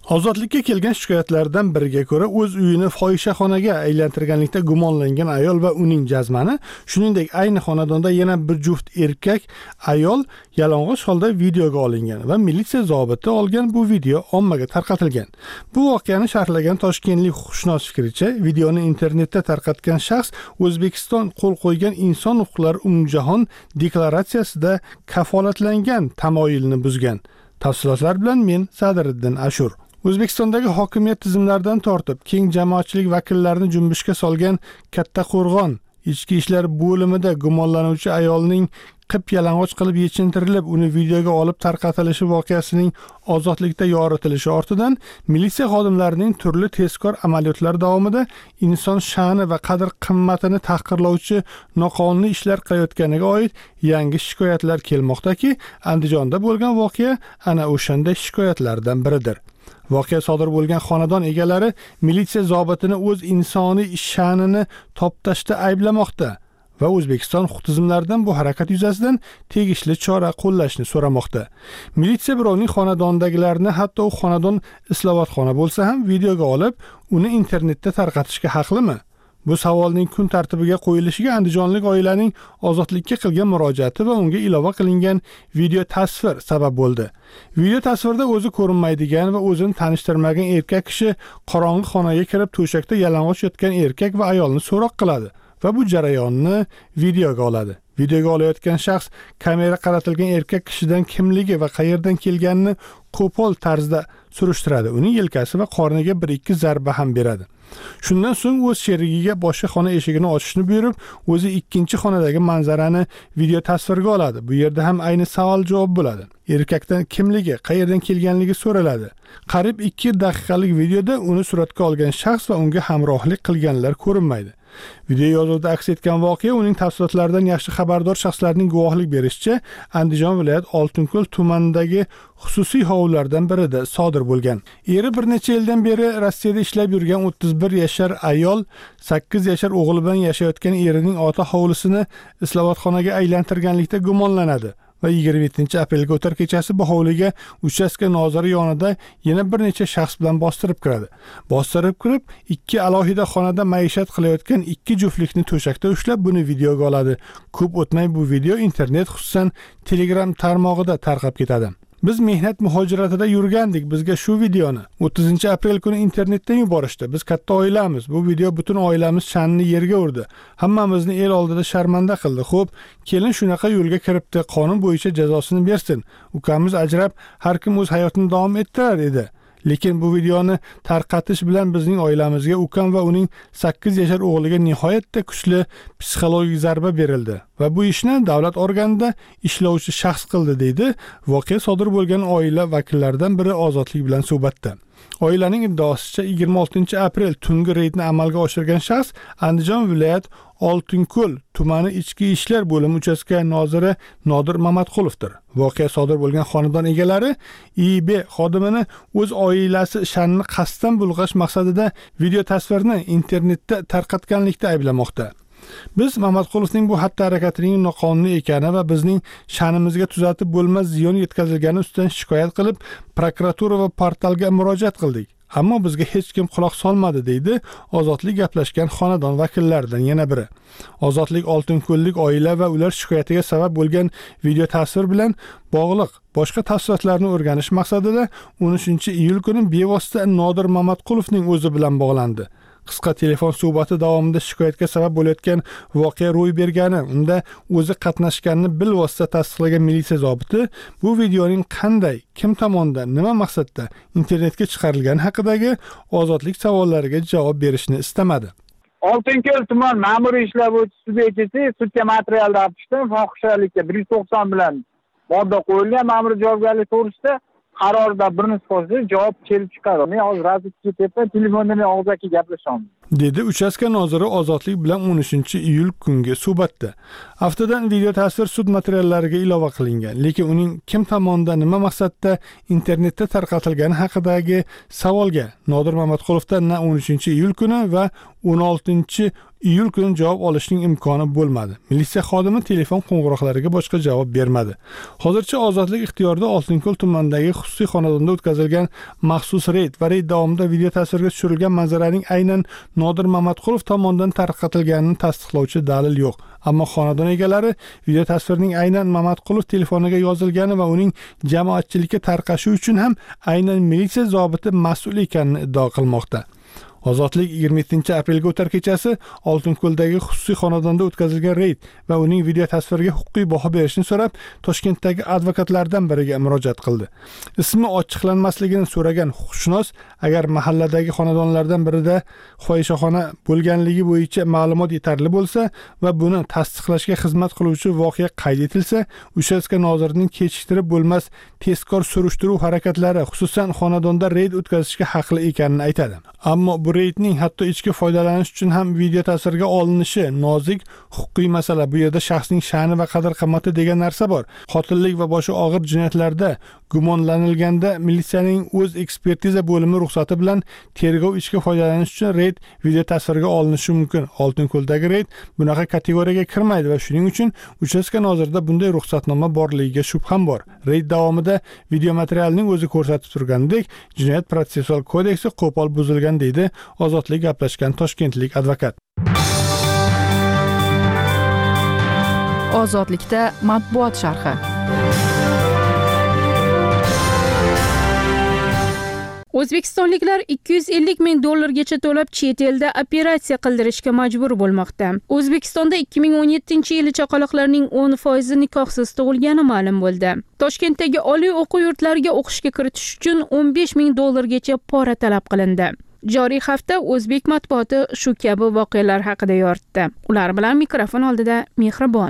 Ozodlikka kelgan shikoyatlardan biriga ko'ra, o'z uyini fohishaxonaga aylantirganlikda gumonlangan ayol va uning jazmani, shuningdek ayni xonadonda yana bir juft erkak ayol yalang'och holda videoga olingan va militsiya zobiti olgan bu video ommaga tarqatilgan. Bu voqeani sharhlagan toshkentlik huquqshunos fikricha, videoni internetda tarqatgan shaxs O'zbekiston qo'l qo'ygan inson huquqlari umumjahon deklaratsiyasida kafolatlangan tamoyilni buzgan. Tafsilotlar bilan men Sadiriddin Ashur. O'zbekistondagi hokimiyat tizimlaridan tortib, keng jamoatchilik vakillarini junbushga solgan Kattaqo'rg'on ichki ishlar bo'limida gumonlanuvchi ayolning qip-yalang'och qilib yechintirilib, uni videoga olib tarqatilishi voqeasining ozodlikda yoritilishi ortidan militsiya xodimlarining turli tezkor amaliyotlar davomida inson sha'ni va qadr-qimmatini tahqirlovchi noqonuniy ishlar qilayotganiga oid yangi shikoyatlar kelmoqdaki, Andijonda bo'lgan voqea ana o'shanday shikoyatlardan biridir. Voqea sodir bo'lgan xonadon egalari militsiya zobitini o'z insoniy sha'nini toptashda ayblamoqda va O'zbekiston huquq tizimlaridan bu harakat yuzasidan tegishli chora qo'llashni so'ramoqda. Militsiya birovning xonadondagilarni, hatto u xonadon islohotxona bo'lsa ham videoga olib, uni internetda tarqatishga haqlimi? Bu savolning kun tartibiga qo'yilishiga andijonlik oilaning ozodlikka qilgan murojaati va unga ilova qilingan video tasvir sabab bo'ldi. Video tasvirda o'zi ko'rinmaydigan va o'zini tanishtirmagan erkak kishi qorong'i xonaga kirib, to'shakda yalang'och yotgan erkak va ayolni so'roq qiladi va bu jarayonni videoga oladi. Videoga olayotgan shaxs kamera qaratilgan erkak kishidan kimligi va qayerdan kelganini qo'pol tarzda surishtiradi. Uning yelkasi va qorniga 1-2 zarba ham beradi. Shundan so'ng o'z sherigiga boshqa xona eshigini ochishni buyurib, o'zi ikkinchi xonadagi manzarani video tasvirga oladi. Bu yerda ham ayni savol-javob bo'ladi. Erkakdan kimligi, qayerdan kelganligi so'raladi. Qariyb 2 daqiqalik videoda uni suratga olgan shaxs va unga hamrohlik qilganlar ko'rinmaydi. Video yozuvda aks etgan voqea uning tafsilotlaridan yaxshi xabardor shaxslarning guvohlik berishicha, Andijon viloyat Oltinko'l tumanidagi xususiy hovlilardan birida sodir bo'lgan. Eri bir necha yildan beri Rossiyada ishlab yurgan 31 yashar ayol 8 yashar o'g'li bilan yashayotgan erining ota hovlisini islohotxonaga aylantirganlikda gumonlanadi. Va 27-aprelga o'tar kechasi bu hovliga uchastka noziri yonida yana bir necha shaxs bilan bostirib kiradi. Bostirib kirib, 2 alohida xonada maishat qilayotgan 2 juftlikni to'shakda ushlab, buni videoga oladi. Ko'p o'tmay bu video internet, xususan Telegram tarmog'ida tarqab ketadi. Biz mehnat muhojiratida yurgandik. Bizga shu videoni 30-aprel kuni internetdan yuborishdi. Biz katta oilamiz. Bu video butun oilamiz sha'nini yerga urdi. Hammamizni el oldida sharmanda qildi. Xo'p, kelin shunaqa yo'lga kiribdi. Qonun bo'yicha jazosini bersin. Ukamiz ajrab, har kim o'z hayotini davom ettirar edi. Lekin bu videoni tarqatish bilan bizning oilamizga, ukam va uning 8 yashar o'g'liga nihoyatda kuchli psixologik zarba berildi va bu ishni davlat organida ishlovchi shaxs qildi, deydi voqea sodir bo'lgan oila vakillaridan biri Ozodlik bilan suhbatda. Oilaning iddaosicha 26-aprel tungi reydni amalga oshirgan shaxs Andijon viloyat Oltinko'l tumani ichki ishlar bo'limi uchastka noziri Nodir Mamatqulovdir. Voqea sodir bo'lgan xonadon egalari IB xodimini o'z oilasi sha'nini qasddan bulg'ash maqsadida video tasvirni internetda tarqatganlikda ayblamoqda. Biz Mamatqulovning bu xatti-harakatining noqonuniy ekani va bizning sha'nimizga tuzatib bo'lmas ziyon yetkazilgani ustidan shikoyat qilib, prokuratura va portalga murojaat qildik. Ammo bizga hech kim quloq solmadi, deydi Ozodlik gaplashgan xonadon vakillaridan yana biri. Ozodlik Oltinko'llik oila va ular shikoyatiga sabab bo'lgan video tasvir bilan bog'liq boshqa tafsilotlarni o'rganish maqsadida 13-iyul kuni bevosita Nodir Mamatqulovning o'zi bilan bog'landi. Qisqa telefon suhbati davomida shikoyatga sabab bo'layotgan voqea ro'y bergani, unda o'zi qatnashganini bilvosita tasdiqlagan militsiya zobiti bu videoning qanday, kim tomonidan, nima maqsadda internetga chiqarilgani haqidagi Ozodlik savollariga javob berishni istamadi. Oltinko'l tuman ma'muriy ishlar bo'yicha subyektisi sudga material topishdi. Fohishalikka 190 bilan modda qo'yilgan ma'muriy javobgarlik to'g'risida qarorda bir nisbasiga javob kelib chiqadi. Men hozir razvedka ketyapman, telefonda men og'zaki gaplashaman, dedi uchastka noziri Ozodlik bilan 13-iyul kungi suhbatda. Haftadan video tasvir sud materiallariga ilova qilingan, lekin uning kim tomonidan, nima maqsadda internetda tarqatilgani haqidagi savolga Nodir Mamatqulovdan na 13-iyul kuni va 16 iyul kuni javob olishning imkoni bo'lmadi. Militsiya xodimi telefon qo'ng'iroqlariga boshqa javob bermadi. Hozircha ozodlik ixtiyorida Oltinko'l tumanidagi xususiy xonadonda o'tkazilgan maxsus reyd va reyd davomida video tasvirga tushirilgan manzaraning aynan Nodir Mamatqulov tomonidan tarqatilganini tasdiqlovchi dalil yo'q. Ammo xonadon egalari video tasvirning aynan Mamatqulov telefoniga yozilgani va uning jamoatchilikka tarqashi uchun ham aynan militsiya zobiti mas'ul ekanini iddao qilmoqda. Ozodlik 27-aprelga o'tar kechasi Oltinko'ldagi xususiy xonadonda o'tkazilgan reyd va uning video tasviriga huquqiy baho berishni so'rab Toshkentdagi advokatlardan biriga murojaat qildi. Ismi ochiqlanmasligini so'ragan huquqshunos agar mahalladagi xonadonlardan birida fohishaxona bo'lganligi bo'yicha ma'lumot yetarli bo'lsa va buni tasdiqlashga xizmat qiluvchi voqea qayd etilsa, uchastka nozirining kechiktirib bo'lmas tezkor surishtiruv harakatlari, xususan xonadonda reyd o'tkazishga haqli ekanini aytadi. Ammo bu reydning hatto ichki foydalanish uchun ham video tasvirga olinishi nozik huquqiy masala. Bu yerda shaxsning sha'ni va qadr-qimmati degan narsa bor. Qotillik va boshqa og'ir jinoyatlarda gumonlanilganda militsiyaning o'z ekspertiza bo'limi ruxsati bilan tergov ichki foydalanish uchun reyd video tasvirga olinishi mumkin. Oltinko'ldagi reyd bunaqa kategoriyaga kirmaydi va shuning uchun uchastka nozirida bunday ruxsatnoma borligiga shubham bor. Reyd davomida video materialning o'zi ko'rsatib turgandek, Jinoyat protsessual kodeksi qo'pol buzilgan deydi Ozodlik gaplashgan toshkentlik advokat. Ozodlikda matbuot sharhi. O'zbekistonliklar 250 ming dollargacha to'lab chet elda operatsiya qildirishga majbur bo'lmoqda. O'zbekistonda 2017-yili chaqaloqlarning 10% nikohsiz tug'ilgani ma'lum bo'ldi. Toshkentdagi oliy o'quv yurtlariga o'qishga kiritish uchun 15 ming dollargacha pora talab qilindi. Joriy hafta o'zbek matbuoti shu kabi voqealar haqida yoritdi. Ular bilan mikrofon oldida Mehribon.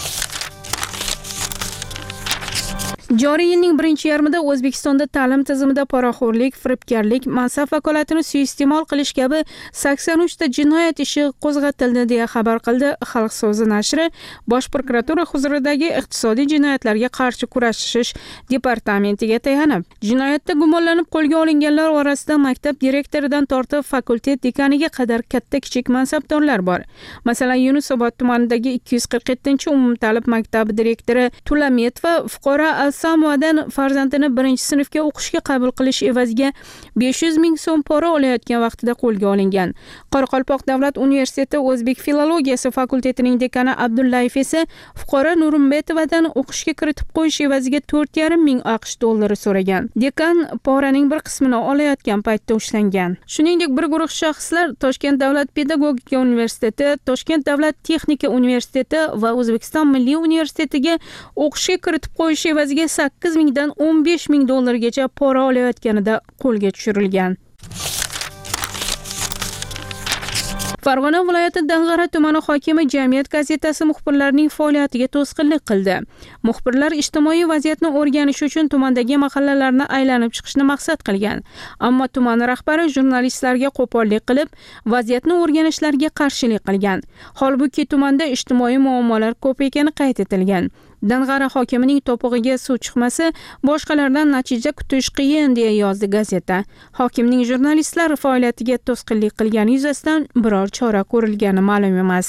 Joriy yilning birinchi yarmida O'zbekistonda ta'lim tizimida poraxo'rlik, firibgarlik, mansab vakolatini suiiste'mol qilish kabi 83 ta jinoyat ishi qo'zg'atildi deya xabar qildi Xalq so'zi nashri Bosh prokuratura huzuridagi iqtisodiy jinoyatlarga qarshi kurashish departamentiga tayanib. Jinoyatda gumonlanib qo'lga olinganlar orasida maktab direktoridan tortib fakultet dekaniga qadar katta-kichik mansabdorlar bor. Masalan, Yunusobod tumanidagi 247-umumta'lim maktabi direktori Tulametova fuqaro Samoadan farzandini 1-sinfga o'qishga qabul qilish evaziga 500 ming so'm pora olayotgan vaqtida qo'lga olingan. Qoraqalpoq davlat universiteti o'zbek filologiyasi fakultetining dekani Abdullayev esa fuqaro Nurimbetovadan o'qishga kiritib qo'yish evaziga 4,5 ming AQSh dollari so'ragan. Dekan poraning bir qismini olayotgan paytda ushlangan. Shuningdek, bir guruh shaxslar Toshkent davlat pedagogika universiteti, Toshkent davlat texnika universiteti va O'zbekiston milliy universitetiga o'qishga kiritib qo'yish evaziga 8 mingdan 15 ming dollargacha pora olayotganida qo'lga tushirilgan. Farg'ona viloyati Dang'ara tumani hokimi Jamiyat gazetasi muxbirlarining faoliyatiga to'sqinlik qildi. Muxbirlar ijtimoiy vaziyatni o'rganish uchun tumandagi mahallalarni aylanib chiqishni maqsad qilgan. Ammo tuman rahbari jurnalistlarga qo'pollik qilib, vaziyatni o'rganishlariga qarshilik qilgan. Holbuki tumanda ijtimoiy muammolar ko'p ekani qayd etilgan. Dang'ara hokimining to'pig'iga suv chiqmasa, boshqalardan natija kutish qiyin deya yozdi gazeta. Hokimning jurnalistlar faoliyatiga to'sqinlik qilgani yuzasidan biror chora ko'rilgani ma'lum emas.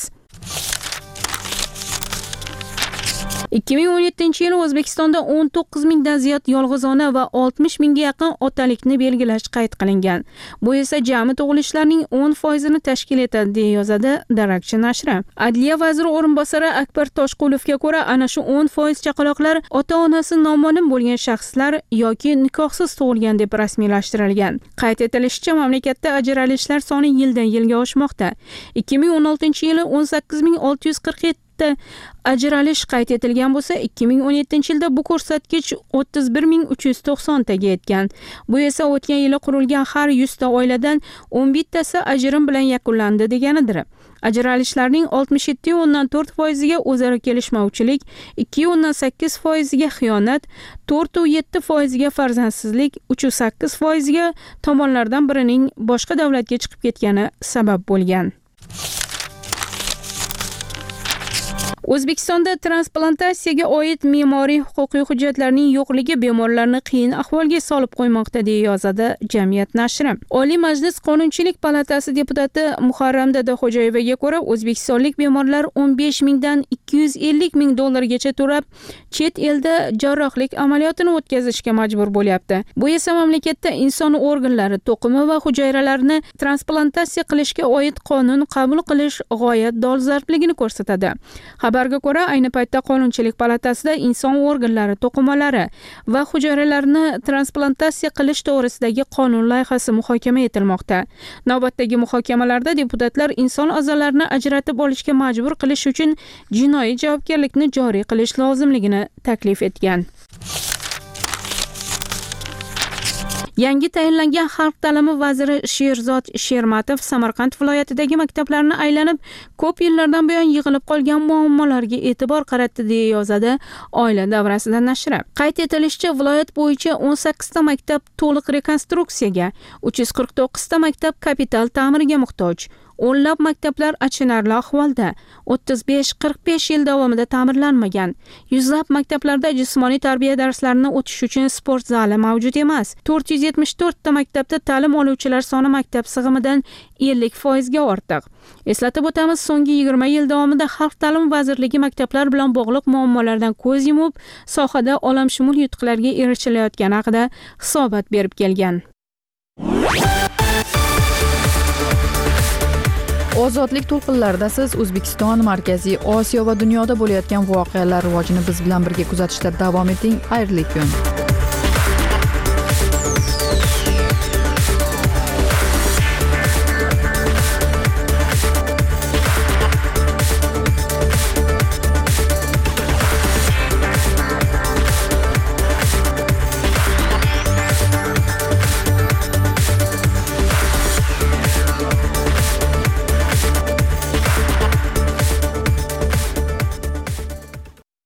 2017-yil O'zbekistonda 19 mingdan ziyod yolg'izona va 60 mingga yaqin otalikni belgilash qayd qilingan. Bu esa jami tug'ilishlarning 10%ni tashkil etadi deya yozadi Darakchi nashri. Adliya vaziri o'rinbosari Akbar Toshqulovga ko'ra, ana shu 10% chaqaloqlar ota-onasi noma'lum bo'lgan shaxslar yoki nikohsiz tug'ilgan deb rasmiylashtirilgan. Qayd etilishicha, mamlakatda ajralishlar soni yildan-yilga oshmoqda. 2016-yili 18647 ajralish qayd etilgan bo'lsa, 2017-yilda bu ko'rsatkich 31390 taga yetgan. Bu esa o'tgan yili qurilgan har 100 ta oiladan 11 tasi ajrim bilan yakunlandi deganidir. Ajralishlarning 67,4%ga o'zaro kelishmovchilik, 2,8%ga xiyonat, 4,7%ga farzandsizlik, 3,8%ga tomonlardan birining boshqa davlatga chiqib ketgani sabab bo'lgan. O'zbekistonda transplantatsiyaga oid me'moriy huquqiy hujjatlarning yo'qligi bemorlarni qiyin ahvolga solib qo'ymoqda, deya yozadi Jamiyat nashri. Oliy Majlis Qonunchilik palatasi deputati Muharram Dadaxo'jayevaga ko'ra, o'zbekistonlik bemorlar 15 mingdan 250 ming dollargacha to'lab, chet elda jarrohlik amaliyotini o'tkazishga majbur bo'lyapti. Bu esa mamlakatda inson organlari, to'qimi va hujayralarini transplantatsiya qilishga oid qonun qabul qilish g'oyat dolzarbligini ko'rsatadi. Xabarga ko'ra, ayni paytda Qonunchilik palatasida inson organlari, to'qimalari va hujayralarini transplantatsiya qilish to'g'risidagi qonun loyihasi muhokama etilmoqda. Navbatdagi muhokamalarda deputatlar inson a'zolarini ajratib olishga majbur qilish uchun jinoiy javobgarlikni joriy qilish lozimligini taklif etgan. Yangi tayinlangan xalq ta'limi vaziri Sherzod Shermatov Samarqand viloyatidagi maktablarni aylanib, ko'p yillardan buyon yig'ilib qolgan muammolarga e'tibor qaratdi, deya yozadi Oila davrasida nashri. Qayd etilishicha, viloyat bo'yicha 18 ta maktab to'liq rekonstruksiyaga, 349 ta maktab kapital ta'mirga muhtoj. O'nlab maktablar achinarli ahvolda, 35-45 yil davomida ta'mirlanmagan. Yuzlab maktablarda jismoniy tarbiya darslarini o'tish uchun sport zali mavjud emas. 474 ta maktabda ta'lim oluvchilar soni maktab sig'imidan 50% ga ortiq. Eslatib o'tamiz, so'nggi 20 yil davomida Xalq ta'limi vazirligi maktablar bilan bog'liq muammolardan ko'z yumib, sohada olamshumul yutuqlarga erishilayotgani haqida hisobot berib kelgan. Ozodlik to'lqinlarida siz O'zbekiston, Markaziy Osiyo va dunyoda bo'layotgan voqealar rivojini biz bilan birga kuzatishda davom eting. Xayrli kun.